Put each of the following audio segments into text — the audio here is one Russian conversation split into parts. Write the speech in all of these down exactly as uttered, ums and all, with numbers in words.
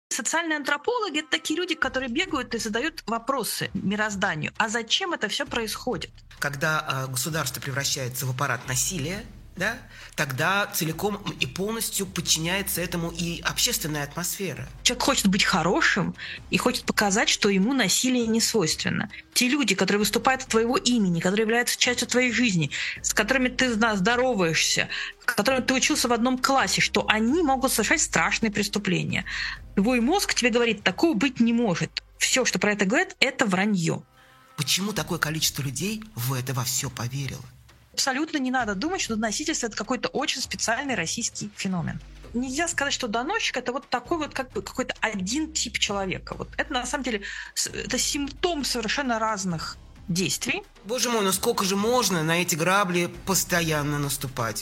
Социальные антропологи — это такие люди, которые бегают и задают вопросы мирозданию. А зачем это все происходит? Когда э, государство превращается в аппарат насилия, да, тогда целиком и полностью подчиняется этому и общественная атмосфера. Человек хочет быть хорошим и хочет показать, что ему насилие не свойственно. Те люди, которые выступают от твоего имени, которые являются частью твоей жизни, с которыми ты здороваешься, с которыми ты учился в одном классе, что они могут совершать страшные преступления. Твой мозг тебе говорит, такого быть не может. Все, что про это говорят, это вранье. Почему такое количество людей в это во все поверило? Абсолютно не надо думать, что доносительство — это какой-то очень специальный российский феномен. Нельзя сказать, что доносчик — это вот такой вот как бы какой-то один тип человека. Вот это на самом деле это симптом совершенно разных действий. Боже мой, ну сколько же можно на эти грабли постоянно наступать?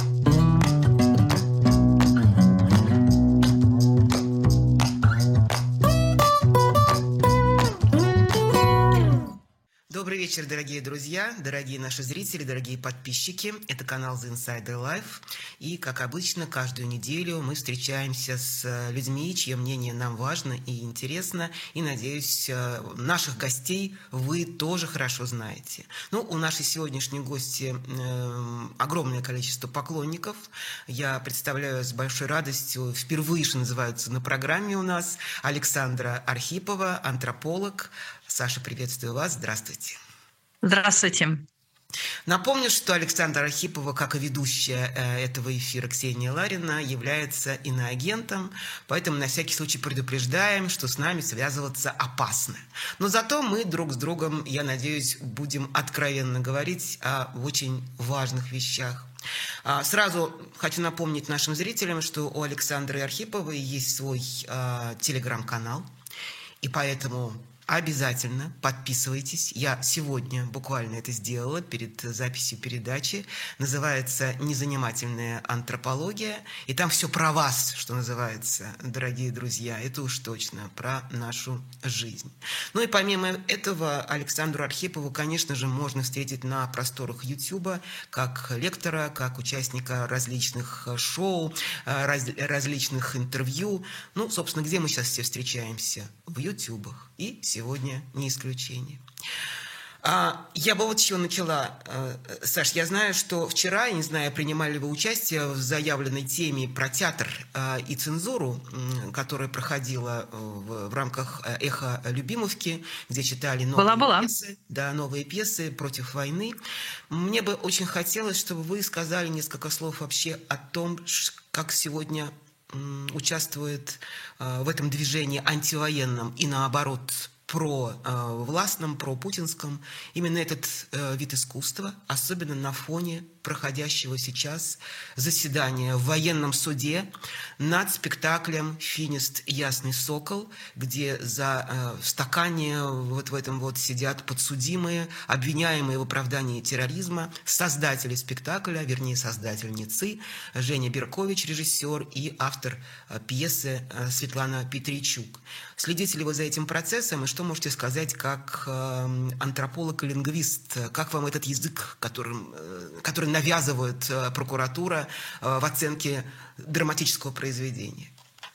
Добрый вечер, дорогие друзья, дорогие наши зрители, дорогие подписчики. Это канал The Insider Life. И, как обычно, каждую неделю мы встречаемся с людьми, чье мнение нам важно и интересно. И, надеюсь, наших гостей вы тоже хорошо знаете. Ну, у нашей сегодняшней гости э, огромное количество поклонников. Я представляю с большой радостью, впервые, что называется, на программе у нас Александра Архипова, антрополог. Саша, приветствую вас. Здравствуйте. Здравствуйте. Напомню, что Александра Архипова, как и ведущая этого эфира Ксения Ларина, является иноагентом, поэтому на всякий случай предупреждаем, что с нами связываться опасно. Но зато мы друг с другом, я надеюсь, будем откровенно говорить о очень важных вещах. Сразу хочу напомнить нашим зрителям, что у Александры Архиповой есть свой э, телеграм-канал, и поэтому обязательно подписывайтесь. Я сегодня буквально это сделала перед записью передачи. Называется «Незанимательная антропология». И там все про вас, что называется, дорогие друзья. Это уж точно про нашу жизнь. Ну и помимо этого, Александру Архипову, конечно же, можно встретить на просторах Ютуба как лектора, как участника различных шоу, раз, различных интервью. Ну, собственно, где мы сейчас все встречаемся? В Ютубах. И сегодня не исключение. А, я бы вот с чего начала. Саш, я знаю, что вчера, я не знаю, принимали ли вы участие в заявленной теме про театр а, и цензуру, которая проходила в, в рамках «Эхо Любимовки», где читали новые была, была. пьесы, да, новые пьесы против войны. Мне бы очень хотелось, чтобы вы сказали несколько слов вообще о том, как сегодня участвует э, в этом движении антивоенном и, наоборот, про-властном, про-путинском именно этот э, вид искусства, особенно на фоне проходящего сейчас заседания в военном суде над спектаклем «Финист. Ясный сокол», где за э, в стакане вот в этом вот сидят подсудимые, обвиняемые в оправдании терроризма, создатели спектакля, вернее, создательницы, Женя Беркович, режиссер, и автор э, пьесы э, Светлана Петричук. Следите ли вы за этим процессом, и что можете сказать как э, антрополог и лингвист? Как вам этот язык, которым, э, который навязывает э, прокуратура э, в оценке драматического произведения?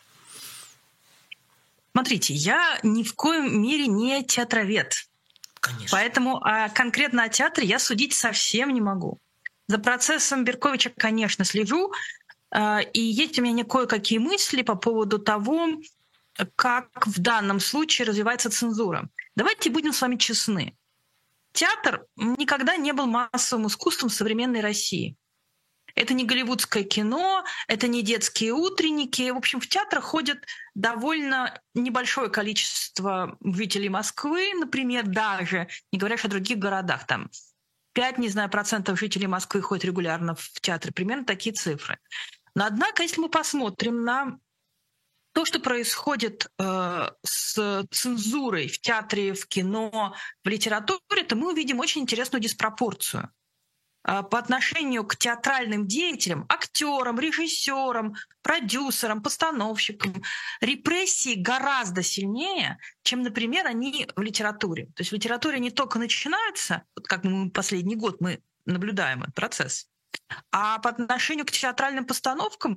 Смотрите, я ни в коем мере не театровед. Конечно. Поэтому а конкретно о театре я судить совсем не могу. За процессом Берковича, конечно, слежу. Э, и есть у меня кое-какие мысли по поводу того, как в данном случае развивается цензура. Давайте будем с вами честны. Театр никогда не был массовым искусством в современной России. Это не голливудское кино, это не детские утренники. В общем, в театр ходит довольно небольшое количество жителей Москвы, например, даже, не говоря о других городах. Там пять, не знаю, процентов жителей Москвы ходят регулярно в театр. Примерно такие цифры. Но, однако, если мы посмотрим на то, что происходит э, с цензурой в театре, в кино, в литературе, то мы увидим очень интересную диспропорцию. Э, по отношению к театральным деятелям, актерам, режиссерам, продюсерам, постановщикам, репрессии гораздо сильнее, чем, например, они в литературе. То есть в литературе не только начинаются, вот как мы последний год мы наблюдаем этот процесс, а по отношению к театральным постановкам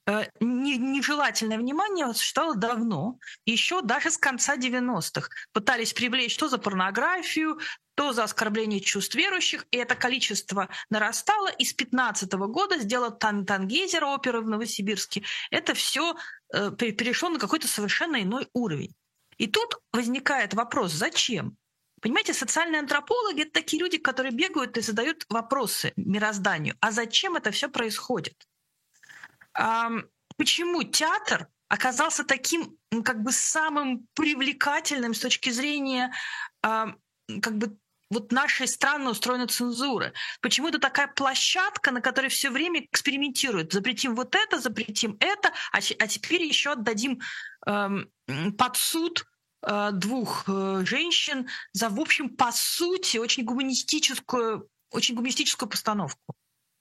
нежелательное внимание существовало давно, еще даже с конца девяностых. Пытались привлечь то за порнографию, то за оскорбление чувств верующих, и это количество нарастало. И с пятнадцатого года сделал Тан Тангейзер оперы в Новосибирске. Это все э, перешло на какой-то совершенно иной уровень. И тут возникает вопрос, зачем? Понимаете, социальные антропологи – это такие люди, которые бегают и задают вопросы мирозданию. А зачем это все происходит? А, почему театр оказался таким, как бы, самым привлекательным с точки зрения, а, как бы, вот нашей странно устроенной цензуры? Почему это такая площадка, на которой все время экспериментируют? Запретим вот это, запретим это, а, а теперь еще отдадим э, под суд э, двух э, женщин за, в общем, по сути, очень гуманистическую, очень гуманистическую постановку.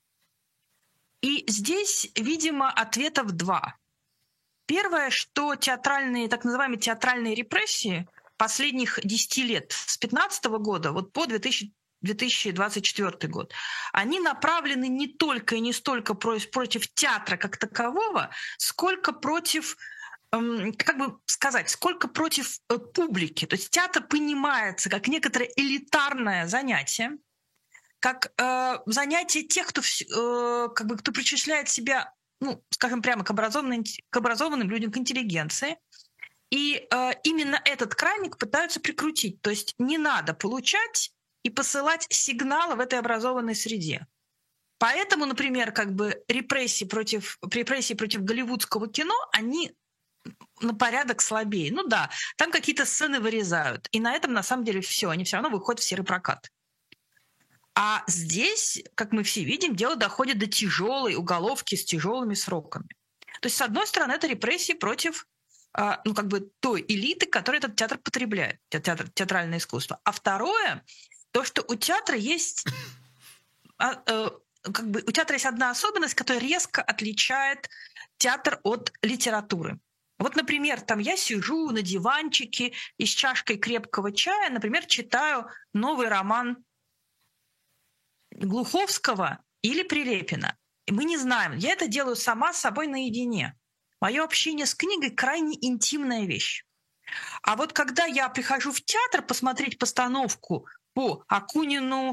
И здесь, видимо, ответов два. Первое, что театральные, так называемые театральные репрессии последних десяти лет, с две тысячи пятнадцатого года вот по две тысячи двадцать четвёртый год, они направлены не только и не столько против театра как такового, сколько против, как бы сказать, сколько против публики. То есть театр понимается как некоторое элитарное занятие, как э, занятие тех, кто, э, как бы, кто причисляет себя, ну, скажем прямо, к образованным, к образованным людям, к интеллигенции. И э, именно этот краник пытаются прикрутить. То есть не надо получать и посылать сигналы в этой образованной среде. Поэтому, например, как бы репрессии против, репрессии против голливудского кино, они на порядок слабее. Ну да, там какие-то сцены вырезают. И на этом, на самом деле, все. Они все равно выходят в серый прокат. А здесь, как мы все видим, дело доходит до тяжелой уголовки с тяжелыми сроками. То есть, с одной стороны, это репрессии против ну, как бы той элиты, которая этот театр потребляет, театр, театральное искусство. А второе, то, что у театра есть, как бы, у театра есть одна особенность, которая резко отличает театр от литературы. Вот, например, там я сижу на диванчике и с чашкой крепкого чая, например, читаю новый роман Глуховского или Прилепина. И мы не знаем. Я это делаю сама с собой наедине. Мое общение с книгой крайне интимная вещь. А вот когда я прихожу в театр посмотреть постановку по Акунину,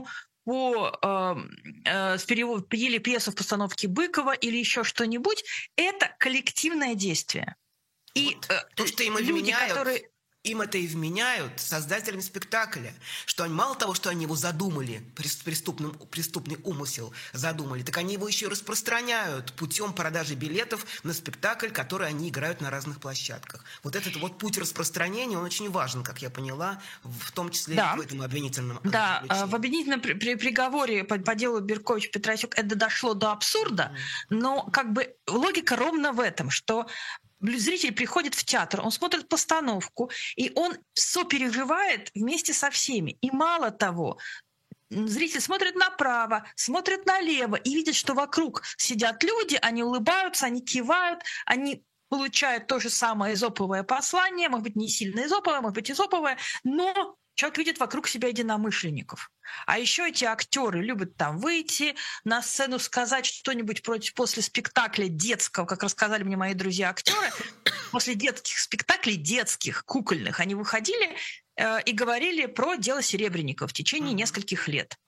по э, э, перевод, или пьесу в постановке Быкова или еще что-нибудь, это коллективное действие. И вот э, то, что им люди, вменяют, которые... им это и вменяют создателям спектакля, что они, мало того, что они его задумали, преступный, преступный умысел задумали, так они его еще и распространяют путем продажи билетов на спектакль, который они играют на разных площадках. Вот этот вот путь распространения, он очень важен, как я поняла, в том числе да. и в этом обвинительном Да, в обвинительном при, при, приговоре по, по делу Беркович-Петросюк это дошло до абсурда, mm. но как бы логика ровно в этом, что зритель приходит в театр, он смотрит постановку, и он сопереживает вместе со всеми. И мало того, зритель смотрит направо, смотрит налево и видит, что вокруг сидят люди, они улыбаются, они кивают, они получают то же самое эзоповое послание, может быть, не сильно эзоповое, может быть, эзоповое, но человек видит вокруг себя единомышленников. А еще эти актеры любят там выйти на сцену, сказать что-нибудь против, после спектакля детского, как рассказали мне мои друзья-актеры, после детских спектаклей, детских, кукольных, они выходили э, и говорили про дело Серебренникова в течение mm-hmm. нескольких лет.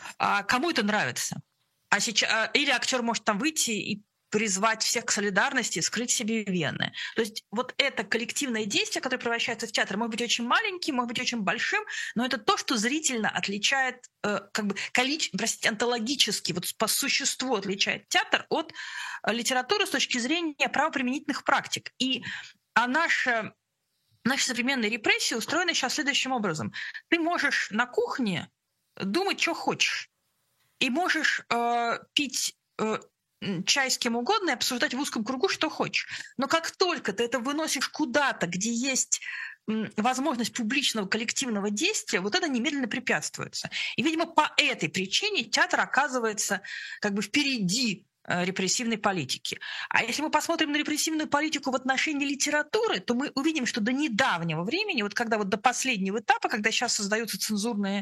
А кому это нравится? А сейчас, или актер может там выйти и призвать всех к солидарности, скрыть себе вены. То есть вот это коллективное действие, которое превращается в театр, может быть очень маленьким, может быть очень большим, но это то, что зрительно отличает, э, как бы, количе... простите, онтологически, вот по существу отличает театр от литературы с точки зрения правоприменительных практик. И а наша, наши современные репрессии устроены сейчас следующим образом. Ты можешь на кухне думать, что хочешь, и можешь э, пить э, чай с кем угодно и обсуждать в узком кругу, что хочешь. Но как только ты это выносишь куда-то, где есть возможность публичного коллективного действия, вот это немедленно препятствуется. И, видимо, по этой причине театр оказывается как бы впереди репрессивной политики. А если мы посмотрим на репрессивную политику в отношении литературы, то мы увидим, что до недавнего времени, вот когда вот до последнего этапа, когда сейчас создаются цензурные,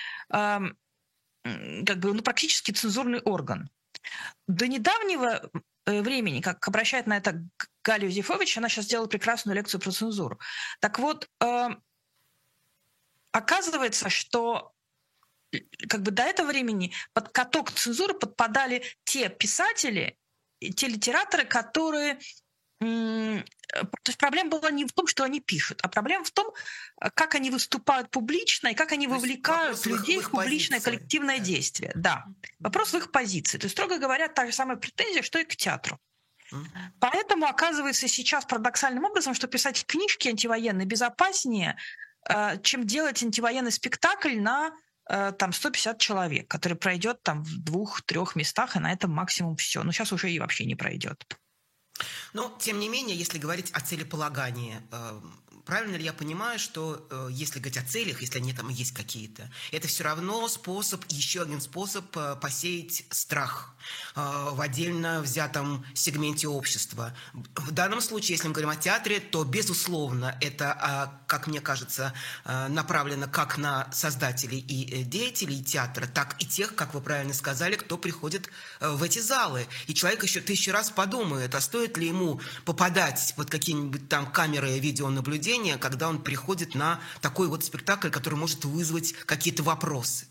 э, как бы, ну, практически цензурный орган, до недавнего времени, как обращает на это Галя Юзефович, она сейчас сделала прекрасную лекцию про цензуру. Так вот, э, оказывается, что как бы до этого времени под каток цензуры подпадали те писатели, те литераторы, которые... М- то есть проблема была не в том, что они пишут, а проблема в том, как они выступают публично и как они то вовлекают людей в, в публичное позиции. Коллективное да. действие. Да. Вопрос в их позиции. То есть, строго говоря, та же самая претензия, что и к театру. Mm-hmm. Поэтому оказывается сейчас парадоксальным образом, что писать книжки антивоенные безопаснее, чем делать антивоенный спектакль на там сто пятьдесят человек, который пройдет там в двух-трех местах, и на этом максимум все. Но сейчас уже и вообще не пройдет. Но, тем не менее, если говорить о целеполагании, правильно ли я понимаю, что если говорить о целях, если они там есть какие-то, это все равно способ, еще один способ посеять страх в отдельно взятом сегменте общества. В данном случае, если мы говорим о театре, то, безусловно, это, как мне кажется, направлено как на создателей и деятелей театра, так и тех, как вы правильно сказали, кто приходит в эти залы. И человек еще тысячу раз подумает, а стоит ли ему попадать под какие-нибудь там камеры видеонаблюдения, когда он приходит на такой вот спектакль, который может вызвать какие-то вопросы.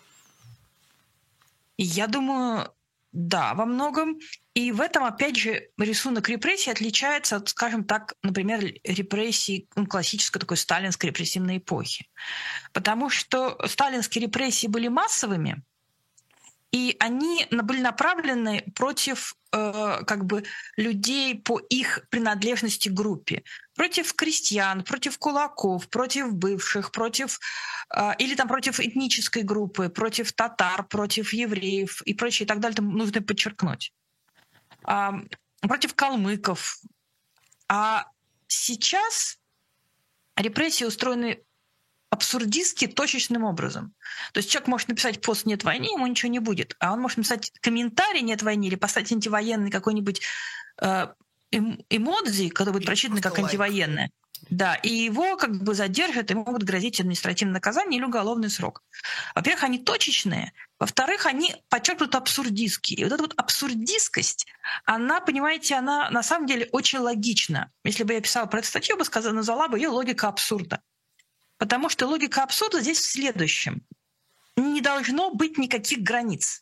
Я думаю, да, во многом. И в этом, опять же, рисунок репрессий отличается от, скажем так, например, репрессий ну, классической такой сталинской репрессивной эпохи. Потому что сталинские репрессии были массовыми, и они были направлены против э, как бы, людей по их принадлежности к группе. Против крестьян, против кулаков, против бывших, против, э, или там против этнической группы, против татар, против евреев и прочее, и так далее. Там нужно подчеркнуть. Э, против калмыков. А сейчас репрессии устроены абсурдистски точечным образом. То есть человек может написать пост «нет войны», ему ничего не будет. А он может написать комментарий «нет войны» или поставить антивоенный какой-нибудь э, эмодзи, который будет прочитан как антивоенное. Да, и его как бы задержат, и могут грозить административное наказание или уголовный срок. Во-первых, они точечные. Во-вторых, они подчеркнуты абсурдистские. И вот эта вот абсурдистскость, она, понимаете, она на самом деле очень логична. Если бы я писала про эту статью, я бы сказала, назвала бы ее «логика абсурда». Потому что логика абсурда здесь в следующем. Не должно быть никаких границ.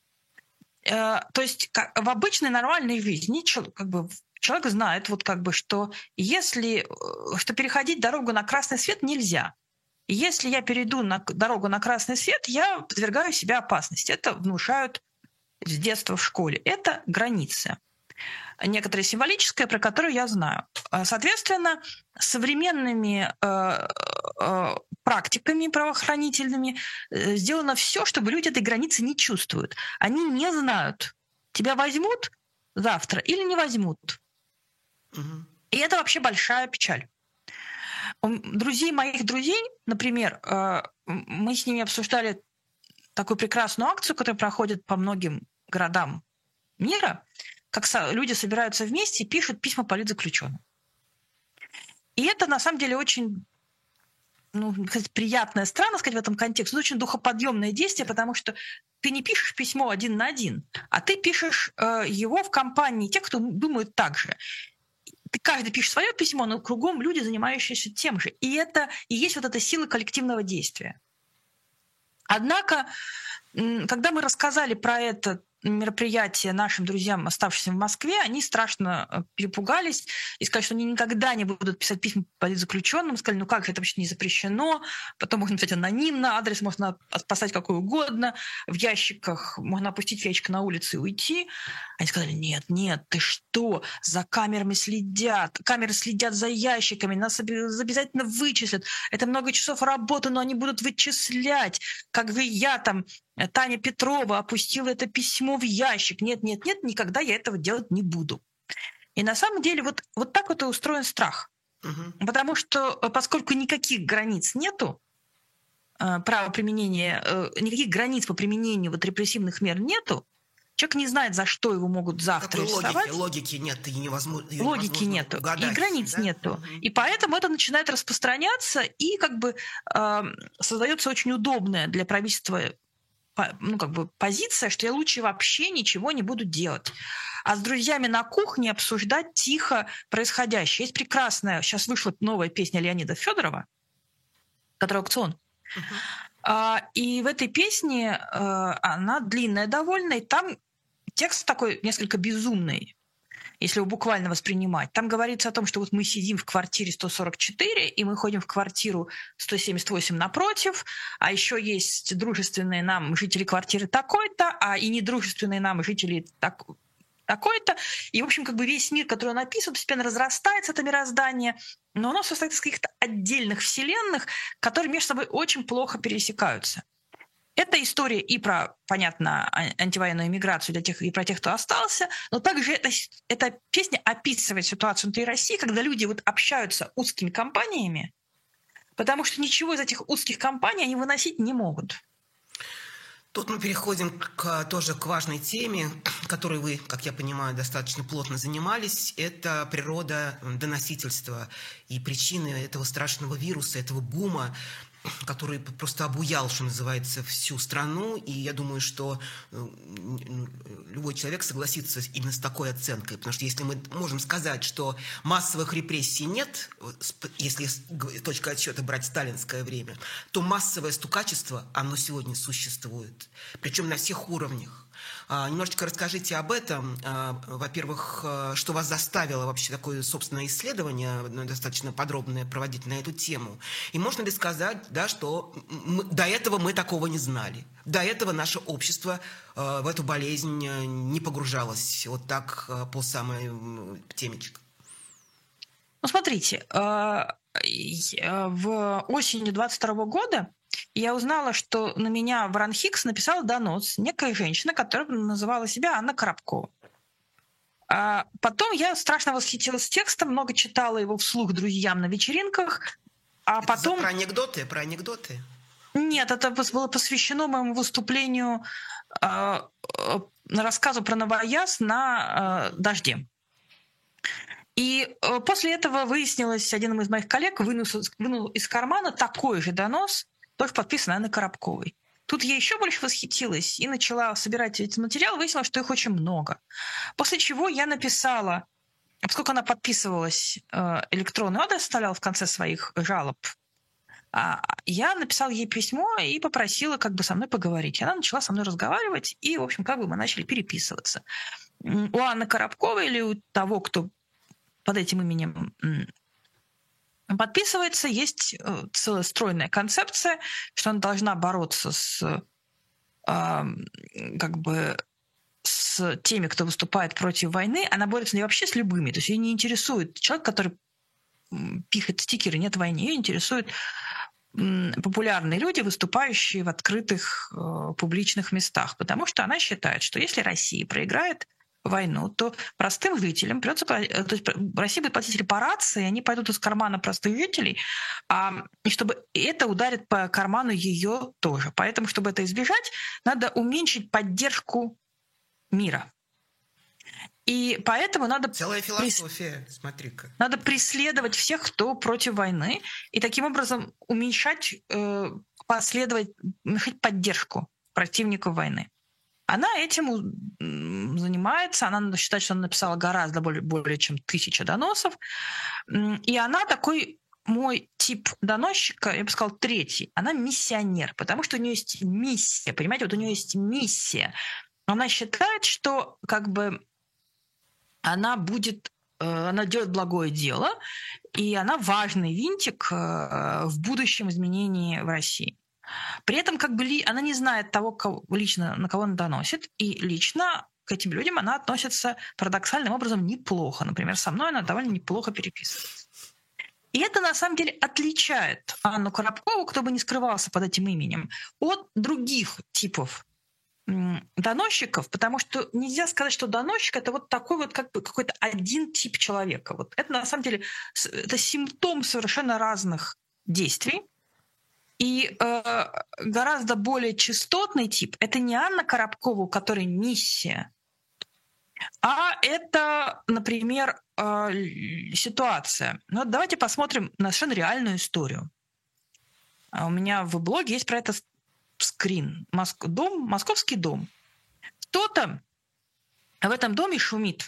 Э, то есть как, в обычной нормальной жизни как бы, человек знает, вот, как бы, что, если, что переходить дорогу на красный свет нельзя. И если я перейду на дорогу на красный свет, я подвергаю себя опасности. Это внушают с детства в школе. Это границы. Некоторые символическое, про которое я знаю. Соответственно, современными э, э, практиками правоохранительными э, сделано все, чтобы люди этой границы не чувствуют. Они не знают, тебя возьмут завтра или не возьмут. Угу. И это вообще большая печаль. У друзей моих друзей, например, э, мы с ними обсуждали такую прекрасную акцию, которая проходит по многим городам мира, как люди собираются вместе и пишут письма политзаключенным. И это, на самом деле, очень ну, приятное, странно сказать в этом контексте, но очень духоподъемное действие, потому что ты не пишешь письмо один на один, а ты пишешь э, его в компании тех, кто думает так же. Ты каждый пишет свое письмо, но кругом люди, занимающиеся тем же. И это и есть вот эта сила коллективного действия. Однако, когда мы рассказали про это мероприятие нашим друзьям, оставшимся в Москве, они страшно перепугались и сказали, что они никогда не будут писать письма политзаключенным. Сказали, ну как же, это вообще не запрещено. Потом можно писать анонимно, адрес можно поставить какой угодно. В ящиках можно опустить в ящик на улице и уйти. Они сказали, нет, нет, ты что? За камерами следят. Камеры следят за ящиками. Нас обязательно вычислят. Это много часов работы, но они будут вычислять. Как же я там, Таня Петрова, опустила это письмо в ящик. Нет, нет, нет, никогда я этого делать не буду. И на самом деле вот, вот так вот и устроен страх. Угу. Потому что поскольку никаких границ нету, права применения, никаких границ по применению вот репрессивных мер нету, человек не знает, за что его могут завтра арестовать. Логики, логики нет, и невозможно. Логики нету, угадать, и границ да? нету. Угу. И поэтому это начинает распространяться, и как бы э, создается очень удобная для правительства ну, как бы позиция, что я лучше вообще ничего не буду делать. А с друзьями на кухне обсуждать тихо происходящее. Есть прекрасная, сейчас вышла новая песня Леонида Федорова, которая аукцион. Uh-huh. И в этой песне она длинная довольно, и там текст такой несколько безумный, если его буквально воспринимать. Там говорится о том, что вот мы сидим в квартире сто сорок четыре, и мы ходим в квартиру сто семьдесят восемь напротив, а еще есть дружественные нам жители квартиры такой-то, а и недружественные нам жители так, такой-то. И, в общем, как бы весь мир, который он описывает, постепенно разрастается, это мироздание, но оно состоит из каких-то отдельных вселенных, которые между собой очень плохо пересекаются. Это история и про, понятно, антивоенную миграцию для тех, и про тех, кто остался, но также это, эта песня описывает ситуацию внутри России, когда люди вот общаются узкими компаниями, потому что ничего из этих узких компаний они выносить не могут. Тут мы переходим к, тоже к важной теме, которой вы, как я понимаю, достаточно плотно занимались. Это природа доносительства и причины этого страшного вируса, этого бума, который просто обуял, что называется, всю страну. И я думаю, что любой человек согласится именно с такой оценкой. Потому что если мы можем сказать, что массовых репрессий нет, если точка отсчета брать сталинское время, то массовое стукачество, оно сегодня существует. Причем на всех уровнях. Немножечко расскажите об этом. Во-первых, что вас заставило вообще такое собственное исследование, достаточно подробное, проводить на эту тему. И можно ли сказать, да, что мы, до этого мы такого не знали. До этого наше общество в эту болезнь не погружалось вот так по самой темечек. Ну, смотрите, в осенью двадцать второго года я узнала, что на меня в РАНХИКС написала донос некая женщина, которая называла себя Анна Коробкова. А потом я страшно восхитилась текстом, много читала его вслух друзьям на вечеринках. А это потом... про анекдоты? Про анекдоты? Нет, это было посвящено моему выступлению, э, э, рассказу про Новояз на э, «Дожде». И э, после этого выяснилось, один из моих коллег вынул, вынул из кармана такой же донос, тоже подписан Анной Коробковой. Тут я еще больше восхитилась и начала собирать эти материалы, выяснила, что их очень много. После чего я написала, поскольку она подписывалась, электронный адрес оставляла в конце своих жалоб, я написала ей письмо и попросила как бы со мной поговорить. Она начала со мной разговаривать, и, в общем, как бы мы начали переписываться. У Анны Коробковой или у того, кто под этим именем подписывается, есть целая стройная концепция, что она должна бороться с, э, как бы, с теми, кто выступает против войны. Она борется не вообще с любыми. То есть ее не интересует человек, который пихает стикеры «нет войны». Ее интересуют популярные люди, выступающие в открытых э, публичных местах. Потому что она считает, что если Россия проиграет войну, то простым жителям придется, то есть Россия будет платить репарации, и они пойдут из кармана простых жителей, а, и чтобы это ударит по карману ее тоже. Поэтому, чтобы это избежать, надо уменьшить поддержку мира. И поэтому надо... Целая философия, прес... смотри-ка. Надо преследовать всех, кто против войны, и таким образом уменьшать, э, последовать, уменьшать поддержку противников войны. Она этим занимается, она считает, что она написала гораздо более, более чем тысяча доносов, и она такой мой тип доносчика, я бы сказала, третий. Она миссионер, потому что у нее есть миссия, понимаете, вот у нее есть миссия. Она считает, что как бы она будет, она делает благое дело, и она важный винтик в будущем изменении в России. При этом как бы ли, она не знает того, кого, лично, на кого она доносит, и лично к этим людям она относится парадоксальным образом неплохо. Например, со мной она довольно неплохо переписывается. И это на самом деле отличает Анну Коробкову, кто бы не скрывался под этим именем, от других типов доносчиков, потому что нельзя сказать, что доносчик — это вот такой вот как бы какой-то один тип человека. Вот это на самом деле это симптом совершенно разных действий. И э, гораздо более частотный тип — это не Анна Коробкова, у которой миссия, а это, например, э, ситуация. Ну, вот давайте посмотрим на совершенно реальную историю. У меня в блоге есть про это скрин. Моск... Дом, московский дом. Кто-то в этом доме шумит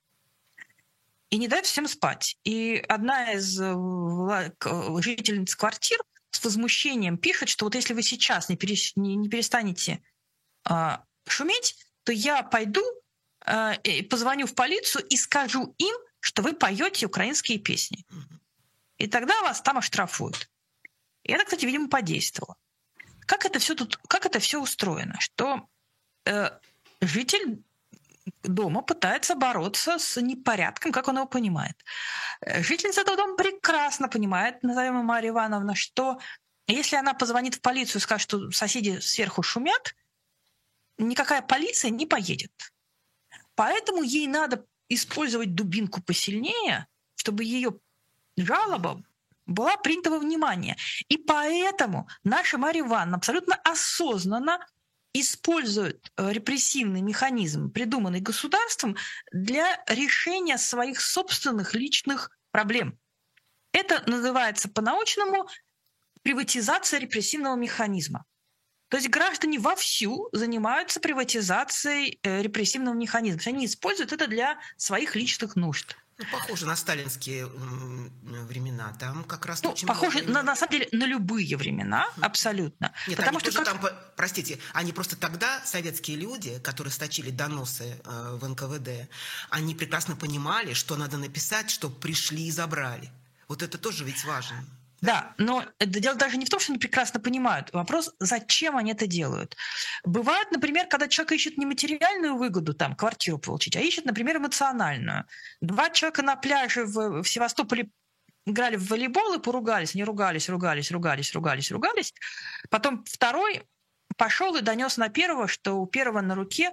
и не дает всем спать. И одна из жительниц квартир с возмущением пишет, что вот если вы сейчас не, перес... не перестанете а, шуметь, то я пойду, а, позвоню в полицию и скажу им, что вы поете украинские песни. И тогда вас там оштрафуют. И это, кстати, видимо, подействовало. Как это все тут, как это все устроено? Что э, житель дома пытается бороться с непорядком, как он его понимает. Жительница этого дома прекрасно понимает, назовем ее Марья Ивановна, что если она позвонит в полицию и скажет, что соседи сверху шумят, никакая полиция не поедет. Поэтому ей надо использовать дубинку посильнее, чтобы ее жалоба была принята во внимание. И поэтому наша Марья Ивановна абсолютно осознанно использует репрессивный механизм, придуманный государством, для решения своих собственных личных проблем. Это называется по-научному приватизация репрессивного механизма. То есть граждане вовсю занимаются приватизацией репрессивного механизма. Они используют это для своих личных нужд. Ну, похоже на сталинские времена. Там как раз ну, очень похоже, много... на, на самом деле, на любые времена, абсолютно. Нет, Потому они что тоже как... там, простите, они просто тогда, советские люди, которые сточили доносы э, в эн ка вэ дэ, они прекрасно понимали, что надо написать, чтобы пришли и забрали. Вот это тоже ведь важно. Да, но дело даже не в том, что они прекрасно понимают. Вопрос, зачем они это делают. Бывает, например, когда человек ищет не материальную выгоду, там, квартиру получить, а ищет, например, эмоциональную. Два человека на пляже в, в Севастополе играли в волейбол и поругались. Они ругались, ругались, ругались, ругались, ругались. Потом второй пошел и донес на первого, что у первого на руке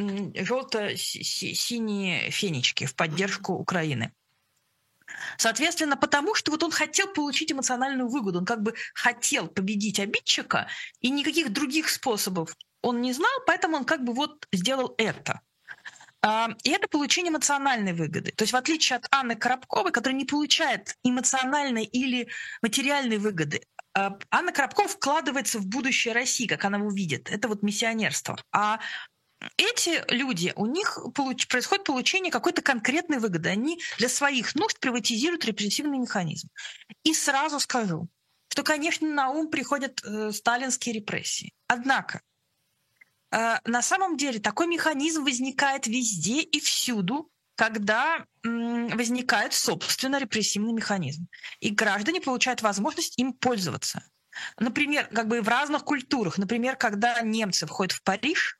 желто-синие фенечки в поддержку Украины. Соответственно, потому что вот он хотел получить эмоциональную выгоду, он как бы хотел победить обидчика, и никаких других способов он не знал, поэтому он как бы вот сделал это. И это получение эмоциональной выгоды. То есть в отличие от Анны Коробковой, которая не получает эмоциональной или материальной выгоды, Анна Коробкова вкладывается в будущее России, как она его видит. Это вот миссионерство. А эти люди, у них получ, происходит получение какой-то конкретной выгоды. Они для своих нужд приватизируют репрессивный механизм. И сразу скажу, что, конечно, на ум приходят э, сталинские репрессии. Однако, э, на самом деле такой механизм возникает везде и всюду, когда м, возникает, собственно, репрессивный механизм. И граждане получают возможность им пользоваться. Например, как бы в разных культурах. Например, когда немцы входят в Париж,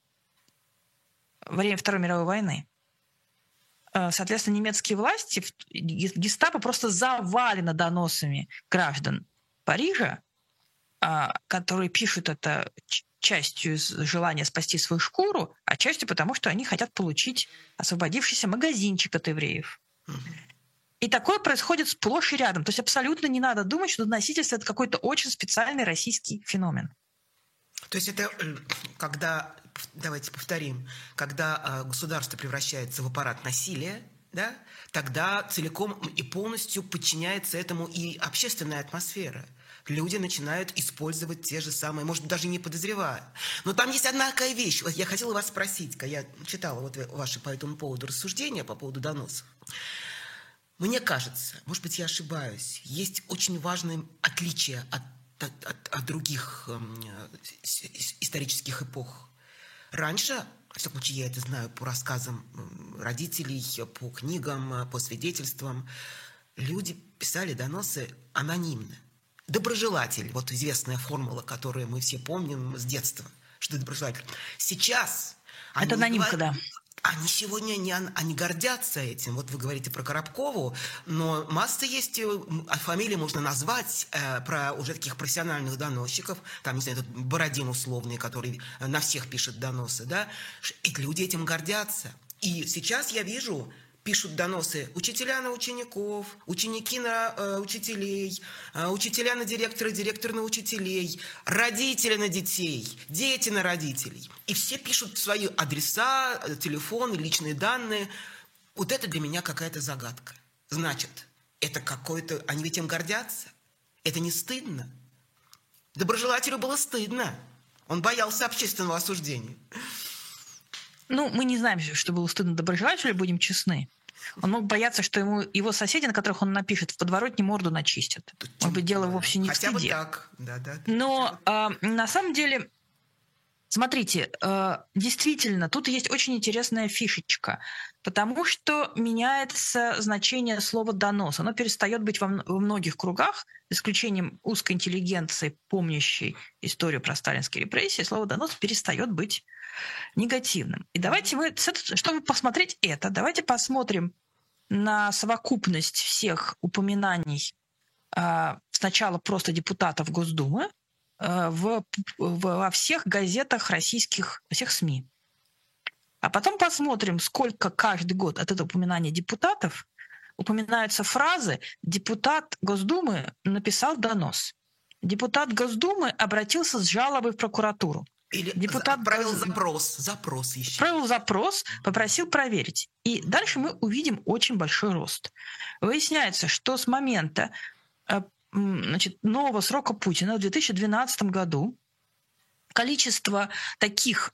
во время Второй мировой войны. Соответственно, немецкие власти, гестапо просто завалено доносами граждан Парижа, которые пишут это частью из желания спасти свою шкуру, а частью потому, что они хотят получить освободившийся магазинчик от евреев. И такое происходит сплошь и рядом. То есть абсолютно не надо думать, что носительство – это какой-то очень специальный российский феномен. То есть это когда... Давайте повторим. Когда э, государство превращается в аппарат насилия, да, тогда целиком и полностью подчиняется этому и общественная атмосфера. Люди начинают использовать те же самые, может быть, даже не подозревая. Но там есть одна такая вещь. Вот я хотела вас спросить, когда я читала вот ваши по этому поводу рассуждения, по поводу доносов. Мне кажется, может быть, я ошибаюсь, есть очень важное отличие от, от, от, от других э, исторических эпох. Раньше, во всяком случае, я это знаю по рассказам родителей, по книгам, по свидетельствам, люди писали доносы анонимно. Доброжелатель, вот известная формула, которую мы все помним с детства, что доброжелатель. Сейчас... Это анонимка, говорят, да. Они сегодня не, они гордятся этим. Вот вы говорите про Коробкову, но масса есть фамилий можно назвать э, про уже таких профессиональных доносчиков. Там, не знаю, этот Бородин условный, который на всех пишет доносы, да. И люди этим гордятся. И сейчас я вижу, пишут доносы учителя на учеников, ученики на э, учителей, э, учителя на директора, директор на учителей, родители на детей, дети на родителей. И все пишут свои адреса, телефоны, личные данные. Вот это для меня какая-то загадка. Значит, это какой-то... Они ведь им гордятся. Это не стыдно. Доброжелателю было стыдно. Он боялся общественного осуждения. Ну, мы не знаем, что было стыдно доброжелателю, будем честны. Он мог бояться, что ему его соседи, на которых он напишет, в подворотне морду начистят. Может быть, дело вовсе не в стыде. Хотя бы так. Да, да, Но э, на самом деле, смотрите, э, действительно, тут есть очень интересная фишечка, потому что меняется значение слова «донос». Оно перестает быть во, во многих кругах, за исключением узкой интеллигенции, помнящей историю про сталинские репрессии, слово «донос» перестает быть негативным. И давайте мы, чтобы посмотреть это, давайте посмотрим на совокупность всех упоминаний э, сначала просто депутатов Госдумы э, в, в, во всех газетах российских, во всех СМИ. А потом посмотрим, сколько каждый год от этого упоминания депутатов упоминаются фразы «депутат Госдумы написал донос», «депутат Госдумы обратился с жалобой в прокуратуру», или депутат отправил запрос, запрос еще. Отправил запрос, попросил проверить. И дальше мы увидим очень большой рост. Выясняется, что с момента значит, нового срока Путина в две тысячи двенадцатом году количество таких,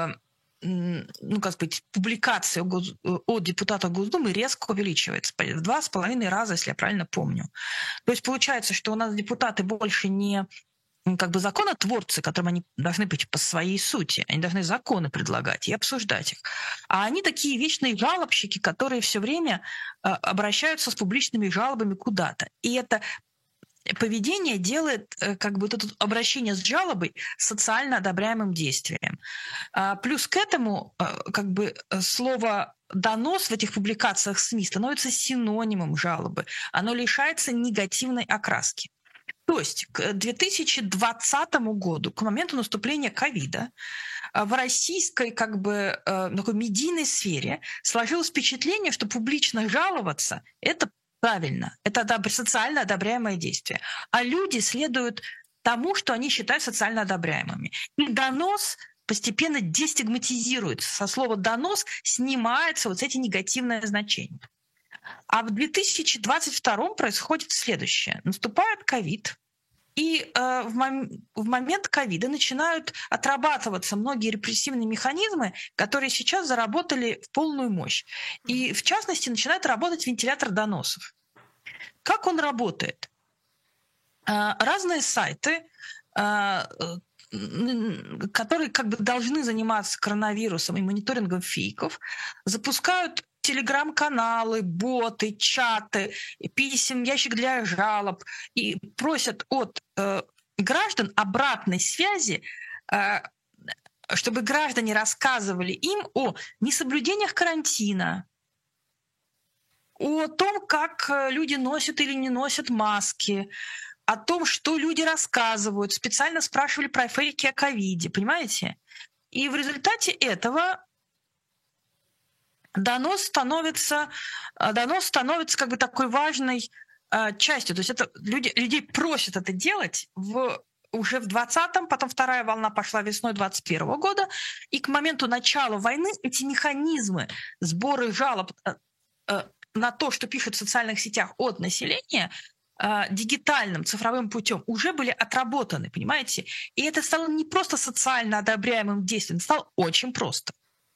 ну, как сказать, публикаций от депутатов Госдумы резко увеличивается. В два с половиной раза, если я правильно помню. То есть получается, что у нас депутаты больше не как бы законотворцы, которым они должны быть по своей сути. Они должны законы предлагать и обсуждать их. А они такие вечные жалобщики, которые все время э, обращаются с публичными жалобами куда-то. И это поведение делает э, как бы это обращение с жалобой социально одобряемым действием. А, плюс к этому э, как бы слово «донос» в этих публикациях СМИ становится синонимом жалобы. Оно лишается негативной окраски. То есть к две тысячи двадцатому году, к моменту наступления ковида, в российской как бы такой медийной сфере сложилось впечатление, что публично жаловаться – это правильно, это социально одобряемое действие. А люди следуют тому, что они считают социально одобряемыми. И донос постепенно дестигматизируется. Со слова «донос» снимаются вот эти негативные значения. А в две тысячи двадцать втором происходит следующее. Наступает ковид, и э, в, мом- в момент ковида начинают отрабатываться многие репрессивные механизмы, которые сейчас заработали в полную мощь. И, в частности, начинает работать вентилятор доносов. Как он работает? Э, разные сайты, э, которые как бы должны заниматься коронавирусом и мониторингом фейков, запускают телеграм-каналы, боты, чаты, писем, ящик для жалоб и просят от э, граждан обратной связи, э, чтобы граждане рассказывали им о несоблюдениях карантина, о том, как люди носят или не носят маски, о том, что люди рассказывают. Специально спрашивали про фейки о ковиде, понимаете? И в результате этого Донос становится, донос становится как бы такой важной э, частью. То есть это люди, людей просят это делать в, уже в двадцатом, потом вторая волна пошла весной двадцать первого года, и к моменту начала войны эти механизмы сбора жалоб э, э, на то, что пишут в социальных сетях от населения, э, дигитальным, цифровым путем уже были отработаны, понимаете? И это стало не просто социально одобряемым действием, это стало очень просто.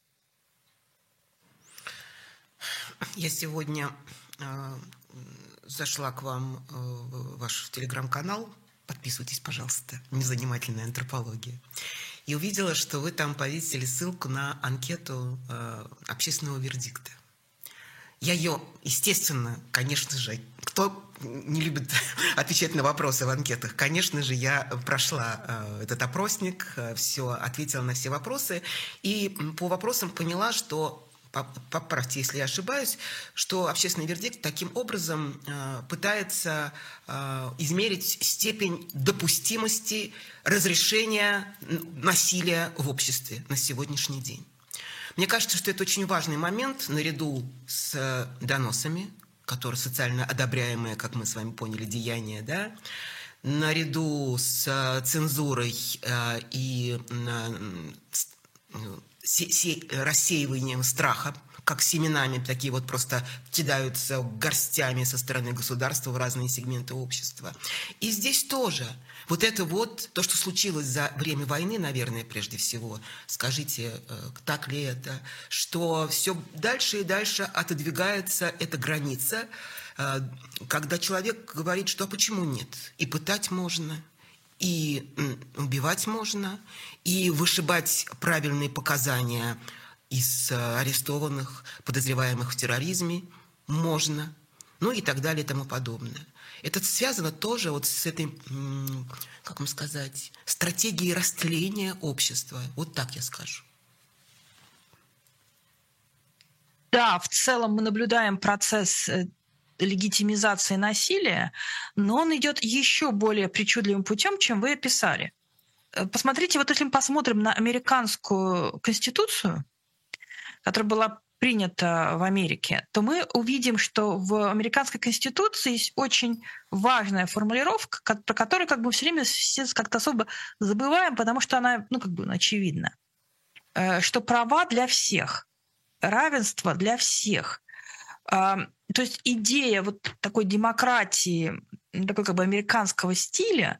Я сегодня э, зашла к вам э, в ваш телеграм-канал. Подписывайтесь, пожалуйста. Незанимательная антропология. И увидела, что вы там повесили ссылку на анкету э, общественного вердикта. Я ее, естественно, конечно же, кто не любит отвечать на вопросы в анкетах, конечно же, я прошла э, этот опросник, э, все, ответила на все вопросы. И по вопросам поняла, что поправьте, если я ошибаюсь, что общественный вердикт таким образом э, пытается э, измерить степень допустимости разрешения насилия в обществе на сегодняшний день. Мне кажется, что это очень важный момент наряду с доносами, которые социально одобряемые, как мы с вами поняли, деяния, да, наряду с цензурой э, и э, рассеиванием страха, как семенами такие вот просто кидаются горстями со стороны государства в разные сегменты общества. И здесь тоже вот это вот, то, что случилось за время войны, наверное, прежде всего, скажите, так ли это, что все дальше и дальше отодвигается эта граница, когда человек говорит, что а почему нет? И пытать можно, и убивать можно, и вышибать правильные показания из арестованных, подозреваемых в терроризме можно, ну и так далее и тому подобное. Это связано тоже вот с этой, как вам сказать, стратегией растления общества. Вот так я скажу. Да, в целом мы наблюдаем процесс легитимизации насилия, но он идет еще более причудливым путем, чем вы описали. Посмотрите, вот если мы посмотрим на американскую конституцию, которая была принята в Америке, то мы увидим, что в американской конституции есть очень важная формулировка, про которую как бы все время все как-то особо забываем, потому что она, ну, как бы очевидна, что права для всех, равенство для всех. То есть идея вот такой демократии, такой как бы американского стиля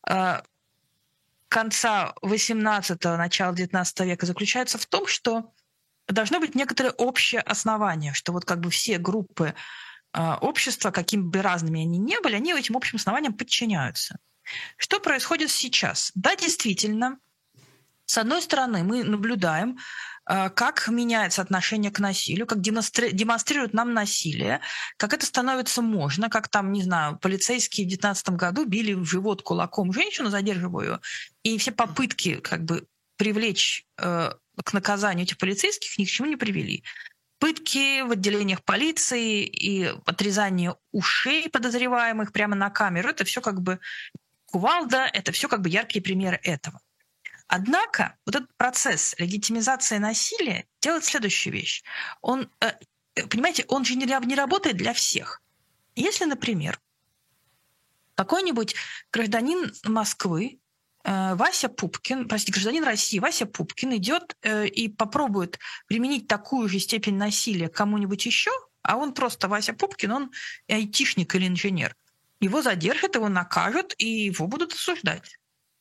конца восемнадцатого, начала девятнадцатого века заключается в том, что должно быть некоторое общее основание, что вот как бы все группы э, общества, какими бы разными они ни были, они этим общим основаниям подчиняются. Что происходит сейчас? Да, действительно, с одной стороны, мы наблюдаем, э, как меняется отношение к насилию, как демонстри- демонстрируют нам насилие, как это становится можно, как там, не знаю, полицейские в девятнадцатом году били в живот кулаком женщину, задерживая ее, и все попытки как бы привлечь э, к наказанию этих полицейских ни к чему не привели. Пытки в отделениях полиции и отрезание ушей подозреваемых прямо на камеру, это все как бы кувалда, это все как бы яркие примеры этого. Однако вот этот процесс легитимизации насилия делает следующую вещь. Он, понимаете, он же не работает для всех. Если, например, какой-нибудь гражданин Москвы, Вася Пупкин, простите, гражданин России Вася Пупкин идет э, и попробует применить такую же степень насилия к кому-нибудь еще, а он просто Вася Пупкин, он айтишник или инженер. Его задержат, его накажут, и его будут осуждать.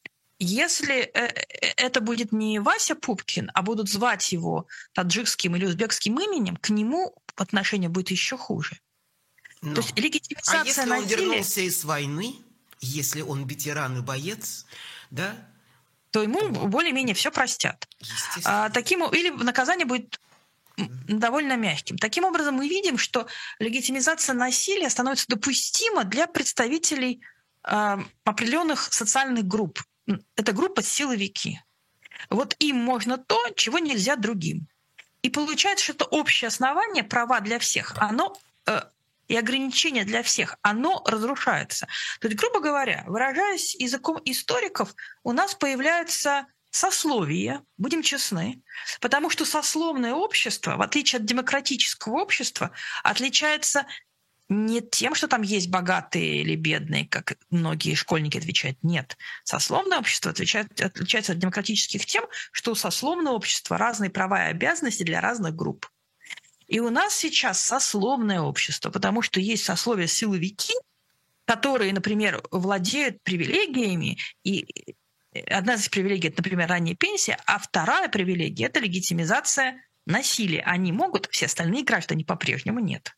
Если э, это будет не Вася Пупкин, а будут звать его таджикским или узбекским именем, к нему отношение будет еще хуже. Но. То есть легитимизация а если насилия... он вернулся из войны, если он ветеран и боец, да, то ему то... более-менее все простят. А, таким, или наказание будет довольно мягким. Таким образом, мы видим, что легитимизация насилия становится допустима для представителей а, определенных социальных групп. Это группа силовики. Вот им можно то, чего нельзя другим. И получается, что это общее основание, права для всех, оно... и ограничения для всех, оно разрушается. То есть, грубо говоря, выражаясь языком историков, у нас появляется сословие, будем честны, потому что сословное общество, в отличие от демократического общества, отличается не тем, что там есть богатые или бедные, как многие школьники отвечают. Нет. Сословное общество отличает, отличается от демократических тем, что у сословного общества разные права и обязанности для разных групп. И у нас сейчас сословное общество, потому что есть сословия силовики, которые, например, владеют привилегиями, и одна из привилегий – это, например, ранняя пенсия, а вторая привилегия – это легитимизация насилия. Они могут, все остальные граждане по-прежнему нет.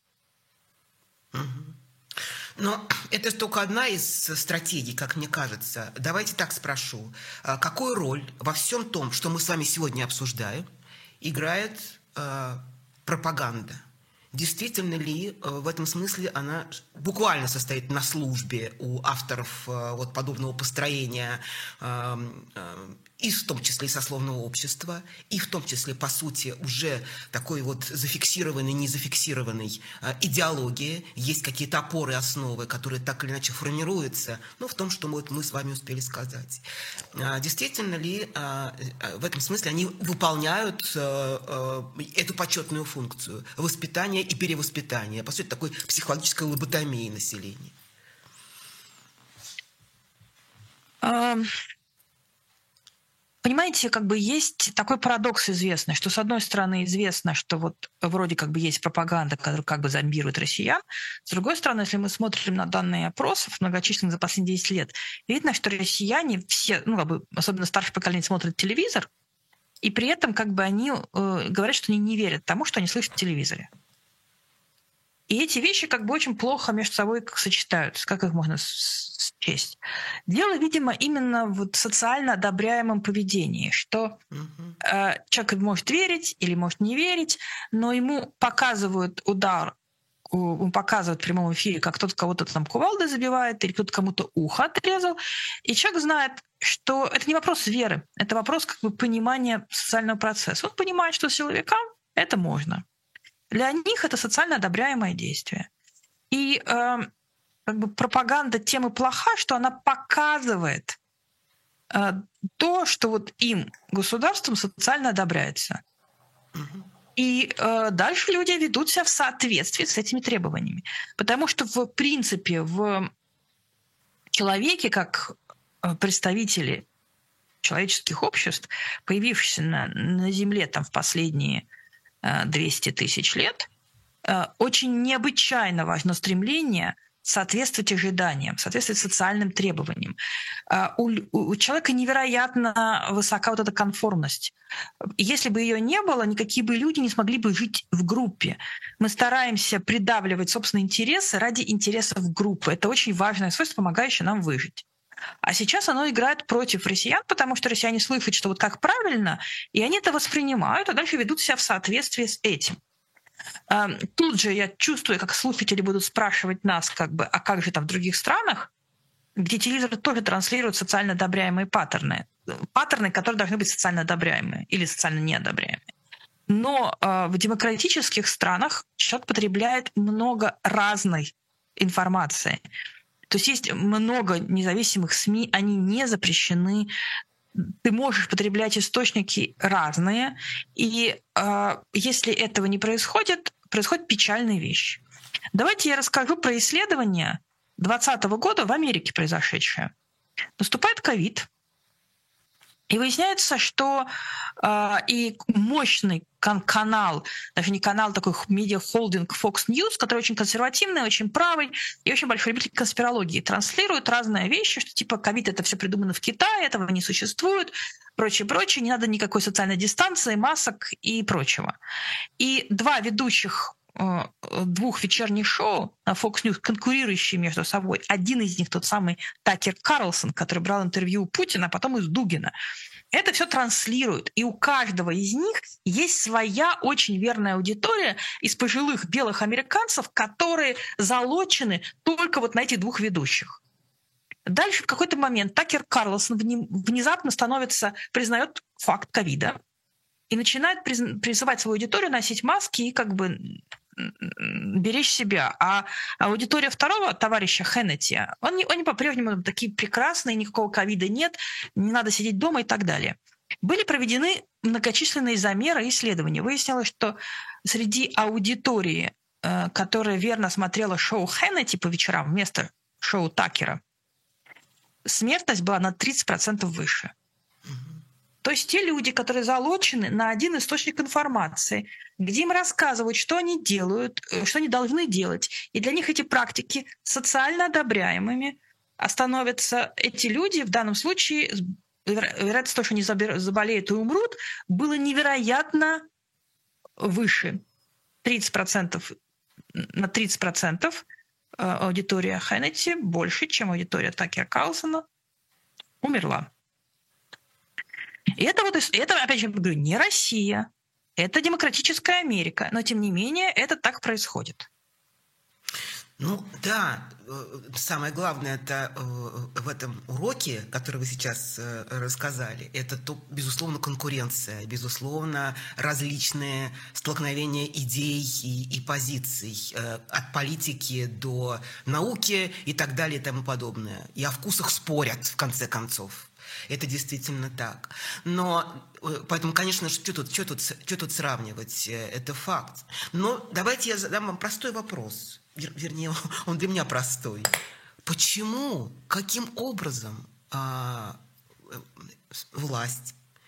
Но это только одна из стратегий, как мне кажется. Давайте так спрошу. Какую роль во всем том, что мы с вами сегодня обсуждаем, играет пропаганда? Действительно ли в этом смысле она буквально состоит на службе у авторов вот подобного построения, и в том числе и сословного общества, и в том числе, по сути, уже такой вот зафиксированной, не зафиксированной идеологии, есть какие-то опоры, основы, которые так или иначе формируются, ну, в том, что вот мы с вами успели сказать. Действительно ли в этом смысле они выполняют эту почетную функцию воспитания и перевоспитания, по сути, такой психологической лоботомии населения? Понимаете, как бы есть такой парадокс известный, что, с одной стороны, известно, что вот вроде как бы есть пропаганда, которая как бы зомбирует россиян. С другой стороны, если мы смотрим на данные опросов, многочисленных за последние десять лет, видно, что россияне все, ну, как бы, особенно старшее поколение, смотрят телевизор, и при этом как бы они э, говорят, что они не верят тому, что они слышат в телевизоре. И эти вещи как бы очень плохо между собой сочетаются. Как их можно счесть? Дело, видимо, именно в социально одобряемом поведении, что э, человек может верить или может не верить, но ему показывают удар, ему показывают в прямом эфире, как кто-то кого-то там кувалдой забивает или кто-то кому-то ухо отрезал, и человек знает, что это не вопрос веры, это вопрос как бы понимания социального процесса. Он понимает, что силовикам это можно. Для них это социально одобряемое действие. И э, как бы пропаганда тем и плоха, что она показывает э, то, что вот им, государством, социально одобряется. И э, дальше люди ведут себя в соответствии с этими требованиями. Потому что, в принципе, в человеке, как представители человеческих обществ, появившихся на, на Земле там, в последние двести тысяч лет, очень необычайно важно стремление соответствовать ожиданиям, соответствовать социальным требованиям. У, у человека невероятно высока вот эта конформность. Если бы ее не было, никакие бы люди не смогли бы жить в группе. Мы стараемся придавливать собственные интересы ради интересов группы. Это очень важное свойство, помогающее нам выжить. А сейчас оно играет против россиян, потому что россияне слышат, что вот как правильно, и они это воспринимают, а дальше ведут себя в соответствии с этим. Тут же я чувствую, как слушатели будут спрашивать нас, как бы, а как же там в других странах, где телевизор тоже транслирует социально одобряемые паттерны. Паттерны, которые должны быть социально одобряемые или социально неодобряемые. Но в демократических странах человек потребляет много разной информации. То есть есть много независимых СМИ, они не запрещены. Ты можешь потреблять источники разные. И э, если этого не происходит, происходит печальная вещь. Давайте я расскажу про исследование двадцатого года в Америке произошедшее. Наступает ковид. И выясняется, что э, и мощный кан- канал, даже не канал, такой медиа-холдинг Fox News, который очень консервативный, очень правый и очень большой любитель конспирологии, транслирует разные вещи, что типа ковид — это все придумано в Китае, этого не существует, прочее-прочее, не надо никакой социальной дистанции, масок и прочего. И два ведущих э, двух вечерних шоу на Fox News, конкурирующие между собой, один из них тот самый Такер Карлсон, который брал интервью у Путина, а потом из Дугина, это все транслируют. И у каждого из них есть своя очень верная аудитория из пожилых белых американцев, которые залочены только вот на этих двух ведущих. Дальше в какой-то момент Такер Карлсон внезапно становится, признает факт ковида и начинает призывать свою аудиторию носить маски и как бы беречь себя. А аудитория второго товарища Хеннети, они, они по-прежнему такие прекрасные, никакого ковида нет, не надо сидеть дома и так далее. Были проведены многочисленные замеры и исследования. Выяснилось, что среди аудитории, которая верно смотрела шоу Хеннети по вечерам вместо шоу Такера, смертность была на тридцать процентов выше. То есть те люди, которые залочены на один источник информации, где им рассказывают, что они делают, что они должны делать, и для них эти практики социально одобряемыми, становятся эти люди, в данном случае, вероятность того, что они заболеют и умрут, было невероятно выше. тридцать процентов, на тридцать процентов аудитория Хеннети больше, чем аудитория Такера Карлсона, умерла. И это, вот, это, опять же, говорю, не Россия, это демократическая Америка, но, тем не менее, это так происходит. Ну, да, самое главное это в этом уроке, который вы сейчас рассказали, это, то, безусловно, конкуренция, безусловно, различные столкновения идей и, и позиций, от политики до науки и так далее и тому подобное. И о вкусах спорят, в конце концов. Это действительно так. Но, поэтому, конечно, что тут, что тут, что тут сравнивать? Это факт. Но давайте я задам вам простой вопрос. Вернее, он для меня простой. Почему, каким образом а, власть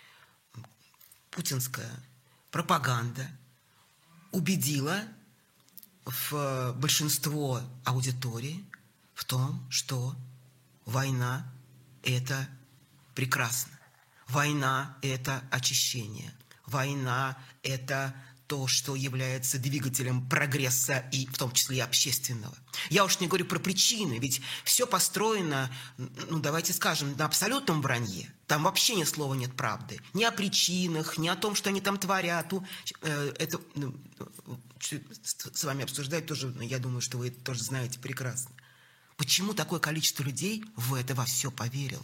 путинская пропаганда убедила в большинство аудитории в том, что война – это прекрасно. Война – это очищение. Война – это то, что является двигателем прогресса, и в том числе и общественного. Я уж не говорю про причины, ведь все построено, ну давайте скажем, на абсолютном вранье. Там вообще ни слова нет правды. Ни о причинах, ни о том, что они там творят. Это ну, с вами обсуждать тоже, я думаю, что вы это тоже знаете прекрасно. Почему такое количество людей в это во все поверило?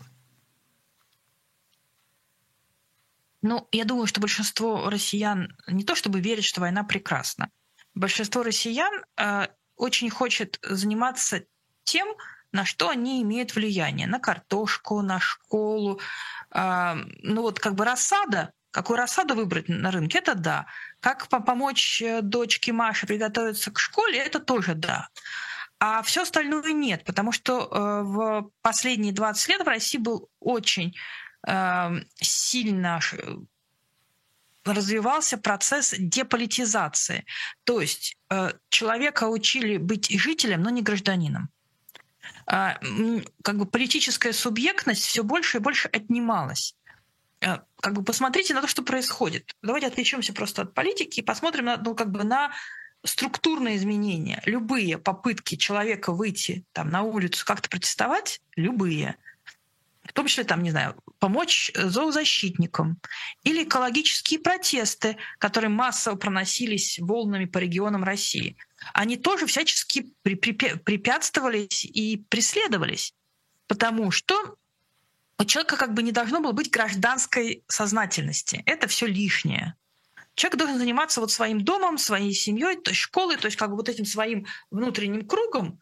Ну, я думаю, что большинство россиян не то чтобы верит, что война прекрасна. Большинство россиян э, очень хочет заниматься тем, на что они имеют влияние. На картошку, на школу. Э, ну вот как бы рассада, какую рассаду выбрать на рынке, это да. Как помочь дочке Маше приготовиться к школе, это тоже да. А все остальное нет, потому что э, в последние двадцать лет в России был очень сильно развивался процесс деполитизации. То есть человека учили быть жителем, но не гражданином. Как бы политическая субъектность все больше и больше отнималась. Как бы посмотрите на то, что происходит. Давайте отвлечемся просто от политики и посмотрим на, ну, как бы на структурные изменения. Любые попытки человека выйти там, на улицу, как-то протестовать, любые, в том числе, там, не знаю, помочь зоозащитникам, или экологические протесты, которые массово проносились волнами по регионам России, они тоже всячески препятствовались и преследовались, потому что у человека как бы не должно было быть гражданской сознательности. Это все лишнее. Человек должен заниматься вот своим домом, своей семьей, то есть школой, то есть как бы вот этим своим внутренним кругом,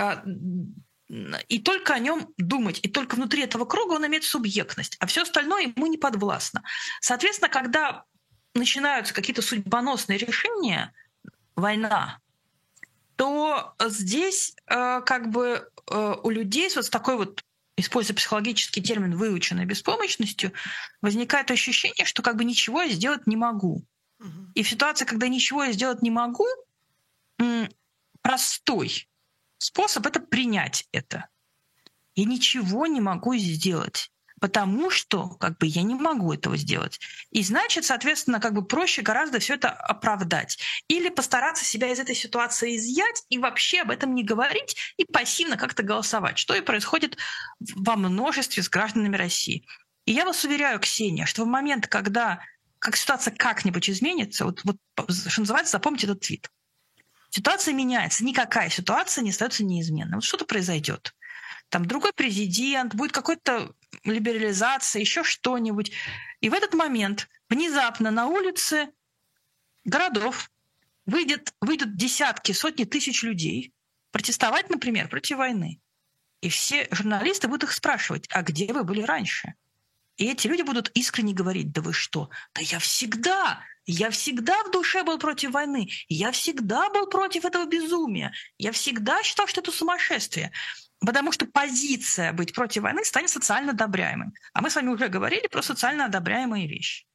и только о нем думать. И только внутри этого круга он имеет субъектность, а все остальное ему не подвластно. Соответственно, когда начинаются какие-то судьбоносные решения, война, то здесь э, как бы э, у людей вот с такой вот, используя психологический термин, выученной беспомощностью, возникает ощущение, что как бы ничего я сделать не могу. Угу. И в ситуации, когда ничего я сделать не могу, м- простой способ — это принять это. Я ничего не могу сделать, потому что как бы я не могу этого сделать. И значит, соответственно, как бы проще гораздо все это оправдать. Или постараться себя из этой ситуации изъять и вообще об этом не говорить и пассивно как-то голосовать, что и происходит во множестве с гражданами России. И я вас уверяю, Ксения, что в момент, когда как ситуация как-нибудь изменится, вот, вот что называется, запомните этот твит. Ситуация меняется, никакая ситуация не остается неизменной. Вот что-то произойдет. Там другой президент, будет какая-то либерализация, еще что-нибудь. И в этот момент внезапно на улице городов выйдет, выйдут десятки, сотни тысяч людей протестовать, например, против войны. И все журналисты будут их спрашивать, а где вы были раньше? И эти люди будут искренне говорить: да вы что? Да я всегда... Я всегда в душе был против войны. Я всегда был против этого безумия. Я всегда считал, что это сумасшествие. Потому что позиция быть против войны станет социально одобряемой. А мы с вами уже говорили про социально одобряемые вещи.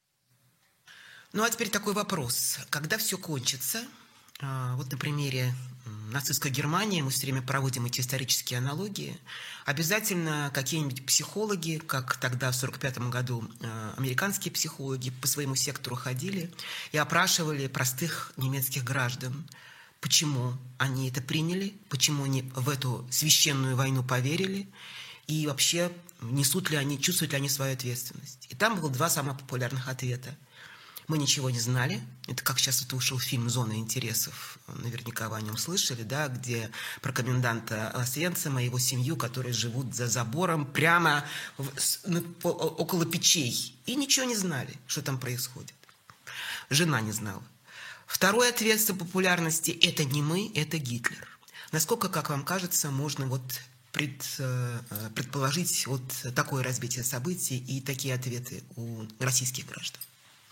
Ну а теперь такой вопрос. Когда все кончится, вот на примере нацистской Германии, мы все время проводим эти исторические аналогии, обязательно какие-нибудь психологи, как тогда в сорок пятом году американские психологи по своему сектору ходили и опрашивали простых немецких граждан, почему они это приняли, почему они в эту священную войну поверили и вообще несут ли они, чувствуют ли они свою ответственность. И там было два самых популярных ответа. Мы ничего не знали. Это как сейчас вот ушел фильм «Зона интересов». Наверняка вы о нем слышали, да, где про коменданта Освенцима и его семью, которые живут за забором прямо в, по, около печей. И ничего не знали, что там происходит. Жена не знала. Второй ответ по популярности – это не мы, это Гитлер. Насколько, как вам кажется, можно вот пред, предположить вот такое развитие событий и такие ответы у российских граждан?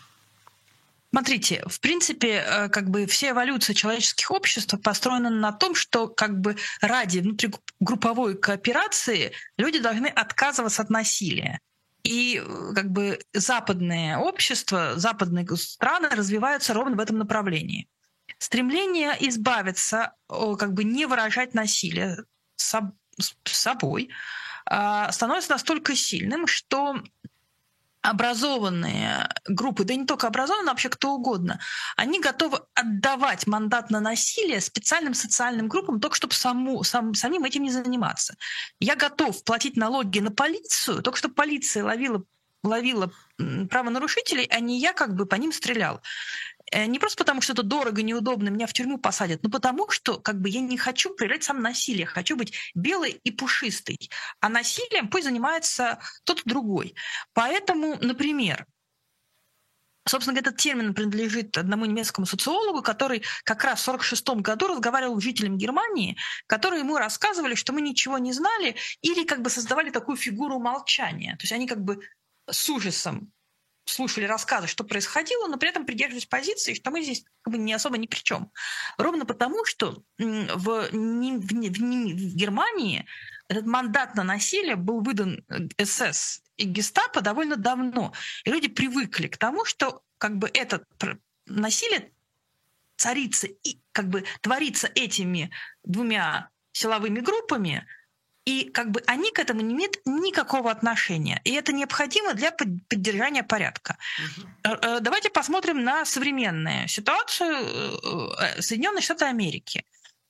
Смотрите, в принципе, как бы вся эволюция человеческих обществ построена на том, что как бы ради внутригрупповой кооперации люди должны отказываться от насилия. И как бы западное общество, западные страны развиваются ровно в этом направлении. Стремление избавиться, как бы не выражать насилие с собой, становится настолько сильным, что образованные группы, да и не только образованные, а вообще кто угодно, они готовы отдавать мандат на насилие специальным социальным группам, только чтобы саму, сам, самим этим не заниматься. Я готов платить налоги на полицию, только чтобы полиция ловила, ловила правонарушителей, а не я как бы по ним стрелял. Не просто потому, что это дорого, неудобно, меня в тюрьму посадят, но потому, что как бы я не хочу проявлять сам насилие, хочу быть белой и пушистой. А насилием пусть занимается кто-то другой. Поэтому, например, собственно говоря, этот термин принадлежит одному немецкому социологу, который как раз в сорок шестом году разговаривал с жителями Германии, которые ему рассказывали, что мы ничего не знали, или как бы создавали такую фигуру молчания. То есть они как бы с ужасом слушали рассказы, что происходило, но при этом придерживались позиции, что мы здесь как бы не особо ни при чем. Ровно потому, что в, в, в, в Германии этот мандат на насилие был выдан СС и гестапо довольно давно. И люди привыкли к тому, что как бы это насилие царится и как бы творится этими двумя силовыми группами, и как бы они к этому не имеют никакого отношения. И это необходимо для поддержания порядка. Угу. Давайте посмотрим на современную ситуацию Соединенных Штатов Америки.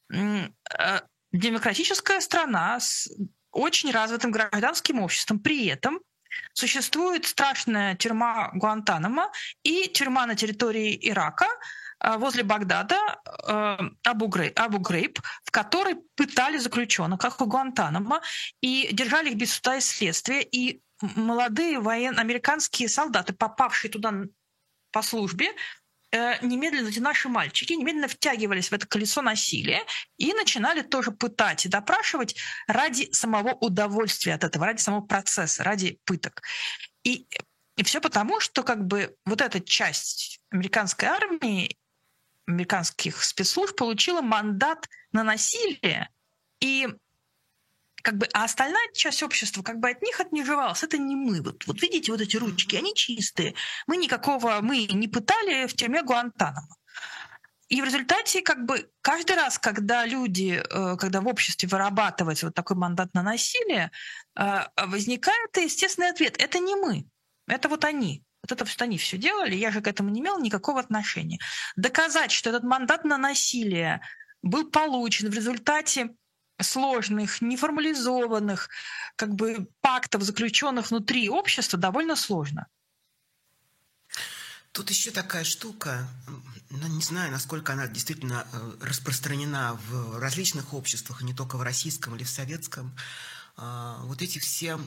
Демократическая страна с очень развитым гражданским обществом. При этом существует страшная тюрьма Гуантанамо и тюрьма на территории Ирака, возле Багдада, Абу Грейб, в которой пытали заключенных, как в Гуантанамо, и держали их без суда и следствия. И молодые военно- американские солдаты, попавшие туда по службе, немедленно, эти наши мальчики, немедленно втягивались в это колесо насилия и начинали тоже пытать и допрашивать ради самого удовольствия от этого, ради самого процесса, ради пыток. И, и все потому, что как бы вот эта часть американской армии, американских спецслужб получила мандат на насилие, и как бы, а остальная часть общества как бы от них отнеживалась. Это не мы. Вот, вот видите, вот эти ручки, они чистые. Мы никакого, мы не пытали в тюрьме Гуантанамо. И в результате как бы каждый раз, когда люди, когда в обществе вырабатывается вот такой мандат на насилие, возникает естественный ответ. Это не мы, это вот они. Вот это вот они все делали, я же к этому не имела никакого отношения. Доказать, что этот мандат на насилие был получен в результате сложных, неформализованных как бы пактов, заключенных внутри общества, довольно сложно. Тут еще такая штука, ну, не знаю, насколько она действительно распространена в различных обществах, не только в российском или в советском. Вот эти все,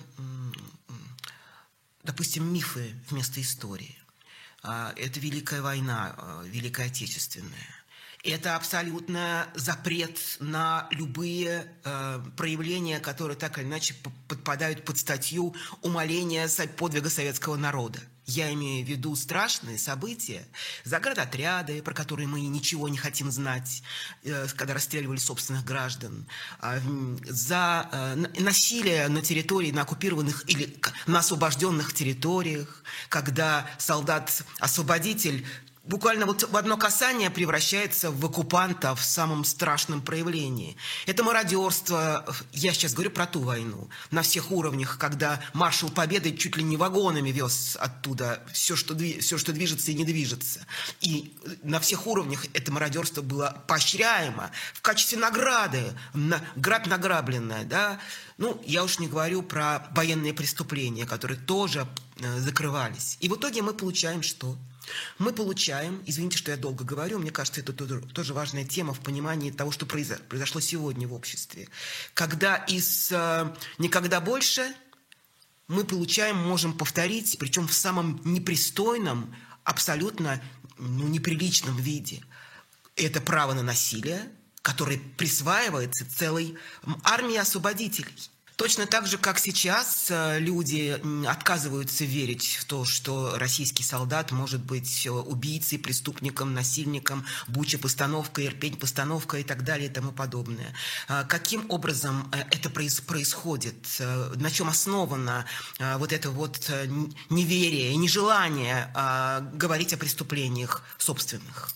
допустим, мифы вместо истории. Это Великая война, Великая Отечественная. Это абсолютно запрет на любые э, проявления, которые так или иначе подпадают под статью умаления подвига советского народа. Я имею в виду страшные события, заградотряды, про которые мы ничего не хотим знать, э, когда расстреливали собственных граждан, э, за э, насилие на территории, на оккупированных или на освобожденных территориях, когда солдат-освободитель буквально вот в одно касание превращается в оккупанта в самом страшном проявлении. Это мародерство, я сейчас говорю про ту войну, на всех уровнях, когда маршал Победы чуть ли не вагонами вез оттуда все, что, все, что движется и не движется. И на всех уровнях это мародерство было поощряемо в качестве награды, на, грабь награбленная, да. Ну, я уж не говорю про военные преступления, которые тоже э, закрывались. И в итоге мы получаем что? Мы получаем, извините, что я долго говорю, мне кажется, это тоже, тоже важная тема в понимании того, что произошло сегодня в обществе. Когда из э, «никогда больше» мы получаем, можем повторить, причем в самом непристойном, абсолютно ну, неприличном виде. Это право на насилие, которое присваивается целой армии освободителей. Точно так же, как сейчас э, люди м, отказываются верить в то, что российский солдат может быть э, убийцей, преступником, насильником, Буча постановка, Ирпень постановка и так далее и тому подобное. Э, Каким образом э, это проис- происходит? Э, На чем основано э, вот это вот э, н- неверие и нежелание э, говорить о преступлениях собственных?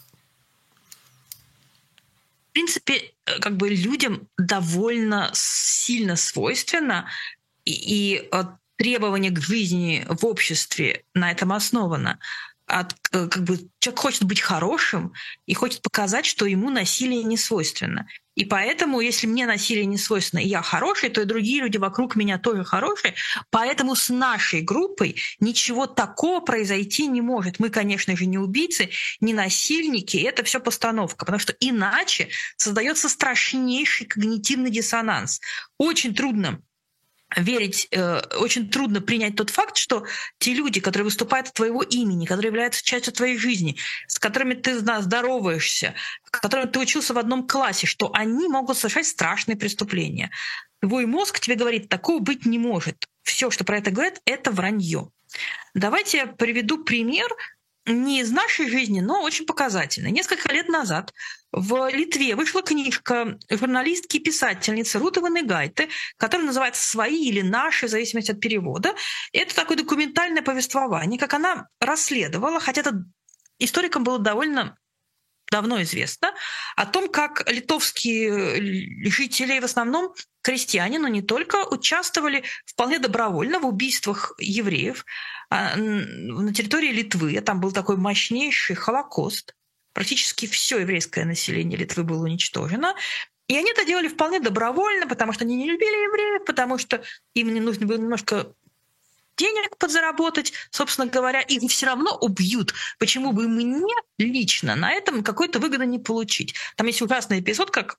В принципе, э, как бы людям довольно сильно свойственно, и, и э, требование к жизни в обществе на этом основано. От, э, как бы, человек хочет быть хорошим и хочет показать, что ему насилие не свойственно. И поэтому, если мне насилие не свойственно, и я хороший, то и другие люди вокруг меня тоже хорошие. Поэтому с нашей группой ничего такого произойти не может. Мы, конечно же, не убийцы, не насильники, это все постановка, потому что иначе создается страшнейший когнитивный диссонанс. Очень трудно верить, э, очень трудно принять тот факт, что те люди, которые выступают от твоего имени, которые являются частью твоей жизни, с которыми ты зна- здороваешься, с которыми ты учился в одном классе, что они могут совершать страшные преступления. Твой мозг тебе говорит, такого быть не может. Все, что про это говорят, это вранье. Давайте я приведу пример не из нашей жизни, но очень показательный. Несколько лет назад в Литве вышла книжка журналистки и писательницы Руты Ванегайте, которая называется «Свои или наши», в зависимости от перевода. Это такое документальное повествование, как она расследовала, хотя это историкам было довольно давно известно, о том, как литовские жители, в основном крестьяне, но не только, участвовали вполне добровольно в убийствах евреев а, н- на территории Литвы. Там был такой мощнейший Холокост. Практически все еврейское население Литвы было уничтожено. И они это делали вполне добровольно, потому что они не любили евреев, потому что им не нужно было немножко денег подзаработать, собственно говоря, их все равно убьют. Почему бы мне лично на этом какой-то выгоды не получить? Там есть ужасный эпизод, как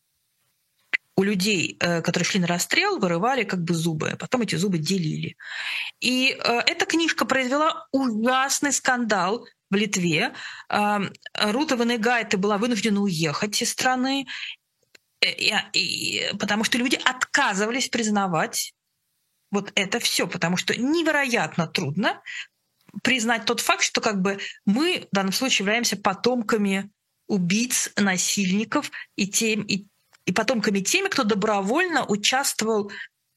у людей, э, которые шли на расстрел, вырывали как бы зубы, а потом эти зубы делили. И э, эта книжка произвела ужасный скандал в Литве. Э, Рута Ванегайте была вынуждена уехать из страны, э, и, и, потому что люди отказывались признавать вот это все, потому что невероятно трудно признать тот факт, что как бы мы в данном случае являемся потомками убийц, насильников и, тем, и, и потомками теми, кто добровольно участвовал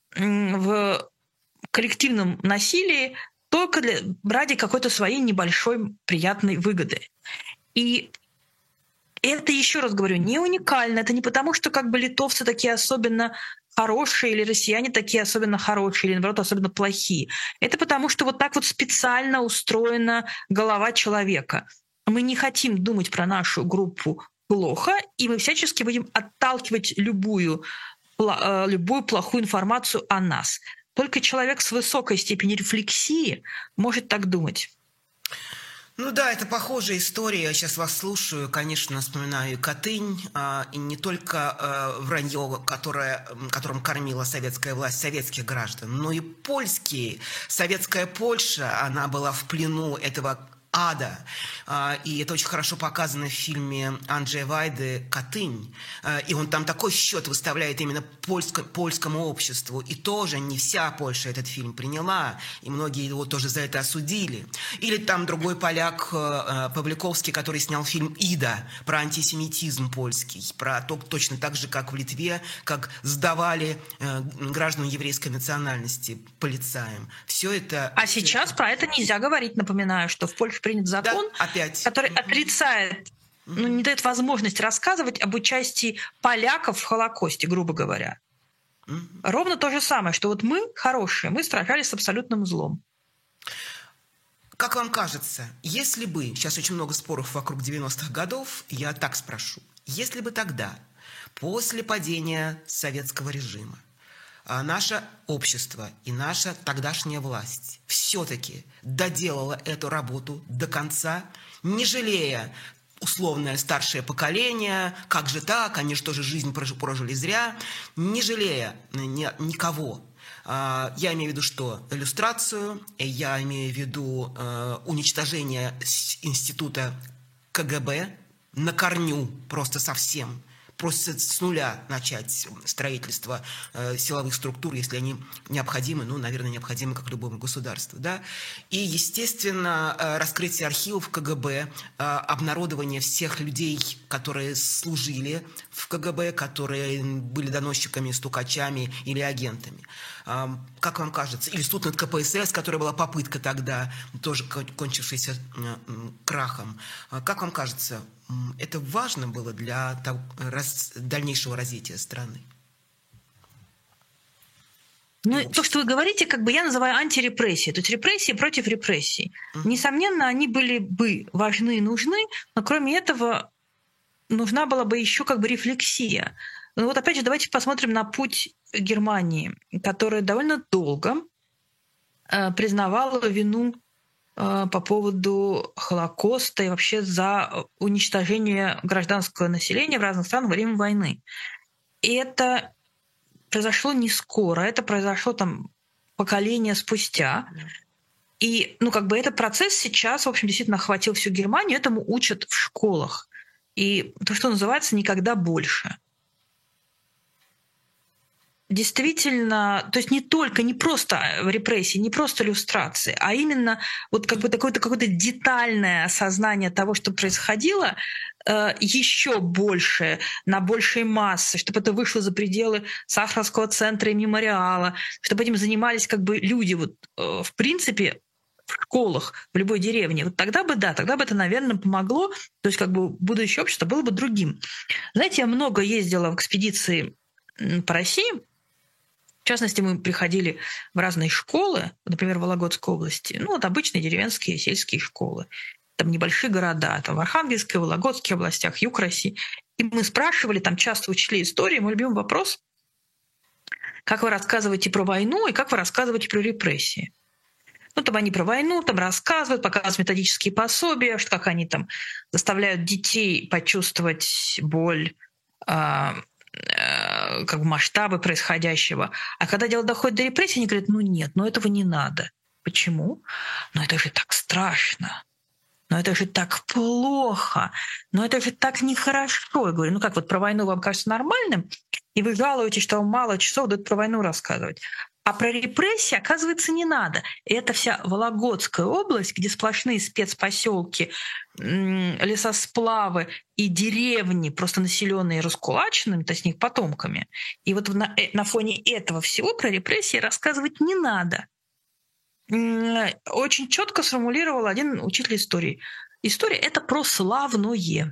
в коллективном насилии только для, ради какой-то своей небольшой приятной выгоды. И это, еще раз говорю, не уникально. Это не потому, что как бы литовцы такие особенно хорошие, или россияне такие особенно хорошие, или, наоборот, особенно плохие. Это потому, что вот так вот специально устроена голова человека. Мы не хотим думать про нашу группу плохо, и мы всячески будем отталкивать любую, любую плохую информацию о нас. Только человек с высокой степенью рефлексии может так думать. Ну да, это похожая история. Я сейчас вас слушаю, конечно, вспоминаю и Катынь, а, и не только а, вранье, которое, которым кормила советская власть советских граждан, но и польские. Советская Польша, она была в плену этого ада. И это очень хорошо показано в фильме Анджея Вайды «Катынь». И он там такой счет выставляет именно польско- польскому обществу. И тоже не вся Польша этот фильм приняла, и многие его тоже за это осудили. Или там другой поляк Павликовский, который снял фильм «Ида» про антисемитизм польский, про то, точно так же, как в Литве, как сдавали граждан еврейской национальности полицаям. Все это... А сейчас про это нельзя говорить, напоминаю, что в Польше принят закон, да, опять. который отрицает, ну, не дает возможность рассказывать об участии поляков в Холокосте, грубо говоря. Mm-hmm. Ровно то же самое, что вот мы хорошие, мы сражались с абсолютным злом. Как вам кажется, если бы, сейчас очень много споров вокруг девяностых годов, я так спрошу, если бы тогда, после падения советского режима, наше общество и наша тогдашняя власть все-таки доделала эту работу до конца, не жалея условное старшее поколение, как же так, они же тоже жизнь прожили зря, не жалея никого. Я имею в виду что? Иллюстрацию, я имею в виду уничтожение института ка гэ бэ на корню, просто совсем. просят с нуля начать строительство э, силовых структур, если они необходимы, ну, наверное, необходимы как любому государству, да. И, естественно, э, раскрытие архивов КГБ, э, обнародование всех людей, которые служили в КГБ, которые были доносчиками, стукачами или агентами. Э, как вам кажется? Или суд над КПСС, которая была попытка тогда, тоже кончившаяся э, крахом. Э, как вам кажется, это важно было для того, раз, дальнейшего развития страны? Ну, то, что вы говорите, как бы я называю антирепрессией. То есть репрессии против репрессий. Uh-huh. Несомненно, они были бы важны и нужны, но кроме этого нужна была бы еще как бы рефлексия. Ну вот опять же, давайте посмотрим на путь Германии, которая довольно долго э, признавала вину по поводу Холокоста и вообще за уничтожение гражданского населения в разных странах во время войны. И это произошло не скоро, это произошло там поколение спустя. И ну, как бы этот процесс сейчас, в общем, действительно охватил всю Германию, этому учат в школах. И то, что называется «никогда больше». Действительно, то есть не только, не просто репрессии, не просто люстрации, а именно вот как бы такое-то какое-то детальное осознание того, что происходило, э, еще больше, на большей массы, чтобы это вышло за пределы Сахаровского центра и мемориала, чтобы этим занимались как бы люди вот, э, в принципе, в школах, в любой деревне. Вот тогда бы, да, тогда бы это, наверное, помогло, то есть как бы будущее общество было бы другим. Знаете, я много ездила в экспедиции по России. В частности, мы приходили в разные школы, например, в Вологодской области, ну, вот обычные деревенские сельские школы, там небольшие города, там в Архангельской, Вологодской областях, юг России. И мы спрашивали, там часто учили истории, мой любимый вопрос, как вы рассказываете про войну и как вы рассказываете про репрессии. Ну, там они про войну там рассказывают, показывают методические пособия, что как они там заставляют детей почувствовать боль, как бы масштабы происходящего. А когда дело доходит до репрессий, они говорят, ну нет, ну этого не надо. Почему? Ну это же так страшно. Ну это же так плохо. Ну это же так нехорошо. Я говорю, ну как вот про войну вам кажется нормальным, и вы жалуетесь, что вам мало часов дают про войну рассказывать. А про репрессии, оказывается, не надо. И это вся Вологодская область, где сплошные спецпоселки, лесосплавы и деревни, просто населенные раскулаченными, то есть их потомками. И вот на, на фоне этого всего про репрессии рассказывать не надо. Очень четко сформулировал один учитель истории. История — это про славное.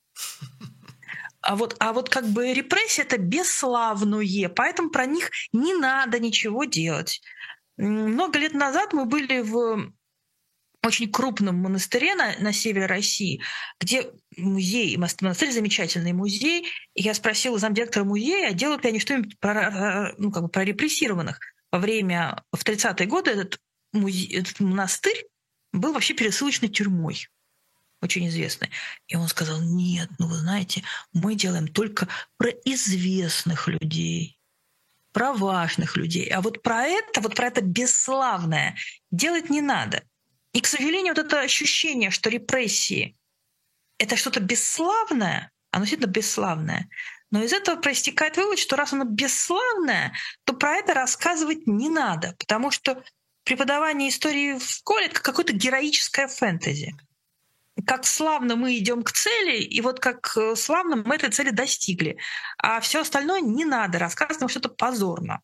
А вот, а вот как бы репрессии — это бесславное, поэтому про них не надо ничего делать. Много лет назад мы были в очень крупном монастыре на, на севере России, где музей, монастырь — замечательный музей. И я спросила замдиректора музея, делают ли они что-нибудь про, ну, как бы про репрессированных. Во время, в тридцатые годы этот, музей, этот монастырь был вообще пересылочной тюрьмой. Очень известный. И он сказал, нет, ну вы знаете, мы делаем только про известных людей, про важных людей. А вот про это, вот про это бесславное делать не надо. И, к сожалению, вот это ощущение, что репрессии — это что-то бесславное, оно действительно бесславное. Но из этого проистекает вывод, что раз оно бесславное, то про это рассказывать не надо, потому что преподавание истории в школе — это какое-то героическое фэнтези. Как славно мы идем к цели, и вот как славно мы этой цели достигли. А все остальное не надо рассказывать, потому что это позорно.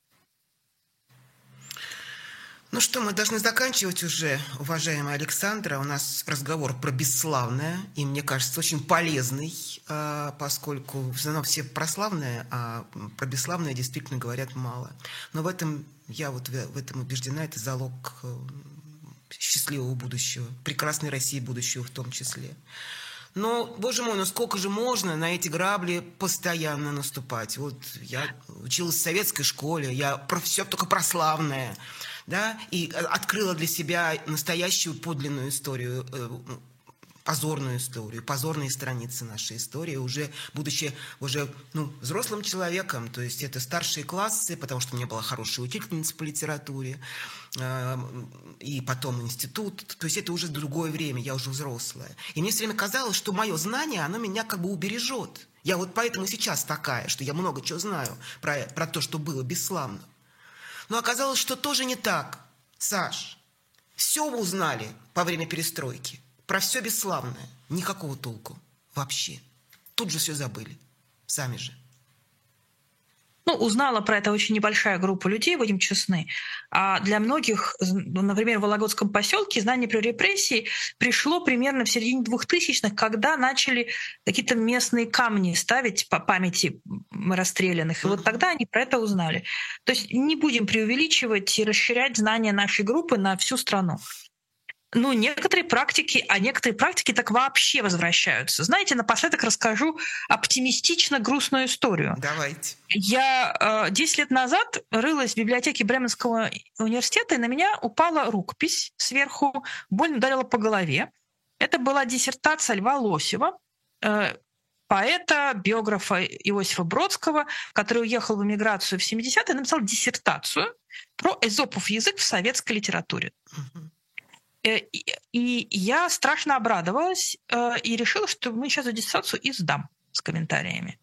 Ну что, мы должны заканчивать уже, уважаемая Александра. У нас разговор про бесславное, и, мне кажется, очень полезный, поскольку в основном все про славное, а про бесславное действительно говорят мало. Но в этом, я вот в этом убеждена, это залог счастливого будущего, прекрасной России будущего в том числе. Но, боже мой, ну сколько же можно на эти грабли постоянно наступать? Вот я училась в советской школе, я про все только про славное, да, и открыла для себя настоящую подлинную историю, позорную историю, позорные страницы нашей истории, уже будучи уже ну, взрослым человеком, то есть это старшие классы, потому что у меня была хорошая учительница по литературе, э, и потом институт, то есть это уже другое время, я уже взрослая. И мне все время казалось, что мое знание, оно меня как бы убережет. Я вот поэтому сейчас такая, что я много чего знаю про, про то, что было бесславно. Но оказалось, что тоже не так. Саш, все узнали по время перестройки. Про все бесславное. Никакого толку. Вообще. Тут же все забыли. Сами же. Ну, узнала про это очень небольшая группа людей, будем честны. А для многих, например, в Вологодском поселке знание про репрессии пришло примерно в середине двухтысячных, когда начали какие-то местные камни ставить по памяти расстрелянных. И вот тогда они про это узнали. То есть не будем преувеличивать и расширять знания нашей группы на всю страну. Ну, некоторые практики, а некоторые практики так вообще возвращаются. Знаете, напоследок расскажу оптимистично грустную историю. Давайте. Я э, десять лет назад рылась в библиотеке Бременского университета, и на меня упала рукопись сверху, больно ударила по голове. Это была диссертация Льва Лосева, э, поэта, биографа Иосифа Бродского, который уехал в эмиграцию в семидесятые, написал диссертацию про эзопов язык в советской литературе. Uh-huh. И я страшно обрадовалась и решила, что мы сейчас эту диссертацию и сдам с комментариями.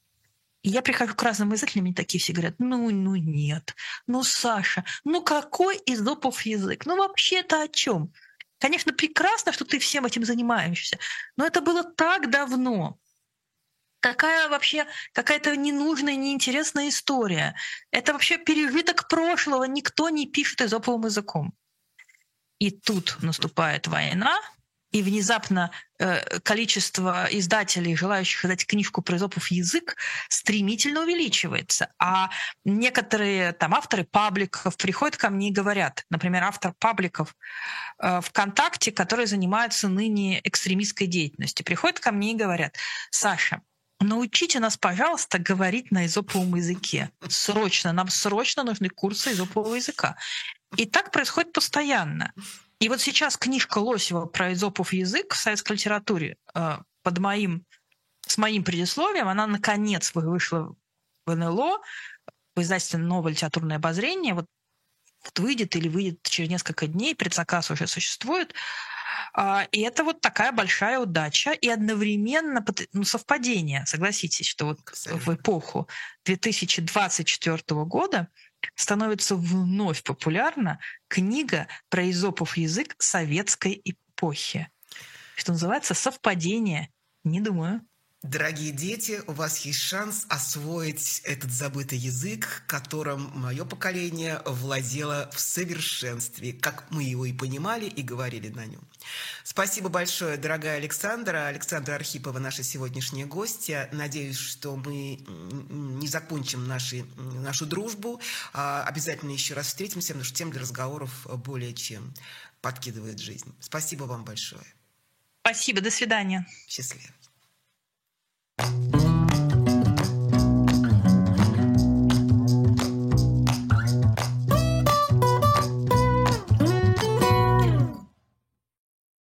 И я прихожу к разным языкам, мне такие все говорят, ну, ну нет, ну, Саша, ну какой эзопов язык? Ну вообще-то о чем? Конечно, прекрасно, что ты всем этим занимаешься, но это было так давно. Какая вообще какая-то ненужная, неинтересная история. Это вообще пережиток прошлого, никто не пишет эзоповым языком. И тут наступает война, и внезапно э, количество издателей, желающих издать книжку про эзопов язык, стремительно увеличивается. А некоторые там авторы пабликов приходят ко мне и говорят, например, автор пабликов э, ВКонтакте, которые занимаются ныне экстремистской деятельностью, приходят ко мне и говорят: Саша, научите нас, пожалуйста, говорить на эзоповом языке. Срочно, нам срочно нужны курсы эзопового языка. И так происходит постоянно. И вот сейчас книжка Лосева про эзопов язык в советской литературе под моим, с моим предисловием, она наконец вышла в эн эл о, в издательстве «Новое литературное обозрение». Вот, вот выйдет или выйдет через несколько дней, предзаказ уже существует. И это вот такая большая удача и одновременно ну, совпадение. Согласитесь, что вот в эпоху две тысячи двадцать четвёртого года становится вновь популярна книга про эзопов язык советской эпохи. Что называется «Совпадение». Не думаю. Дорогие дети, у вас есть шанс освоить этот забытый язык, которым мое поколение владело в совершенстве, как мы его и понимали, и говорили на нем. Спасибо большое, дорогая Александра. Александра Архипова, наша сегодняшняя гостья. Надеюсь, что мы не закончим наши, нашу дружбу. Обязательно еще раз встретимся, потому что тем для разговоров более чем подкидывает жизнь. Спасибо вам большое. Спасибо, до свидания. Счастливо.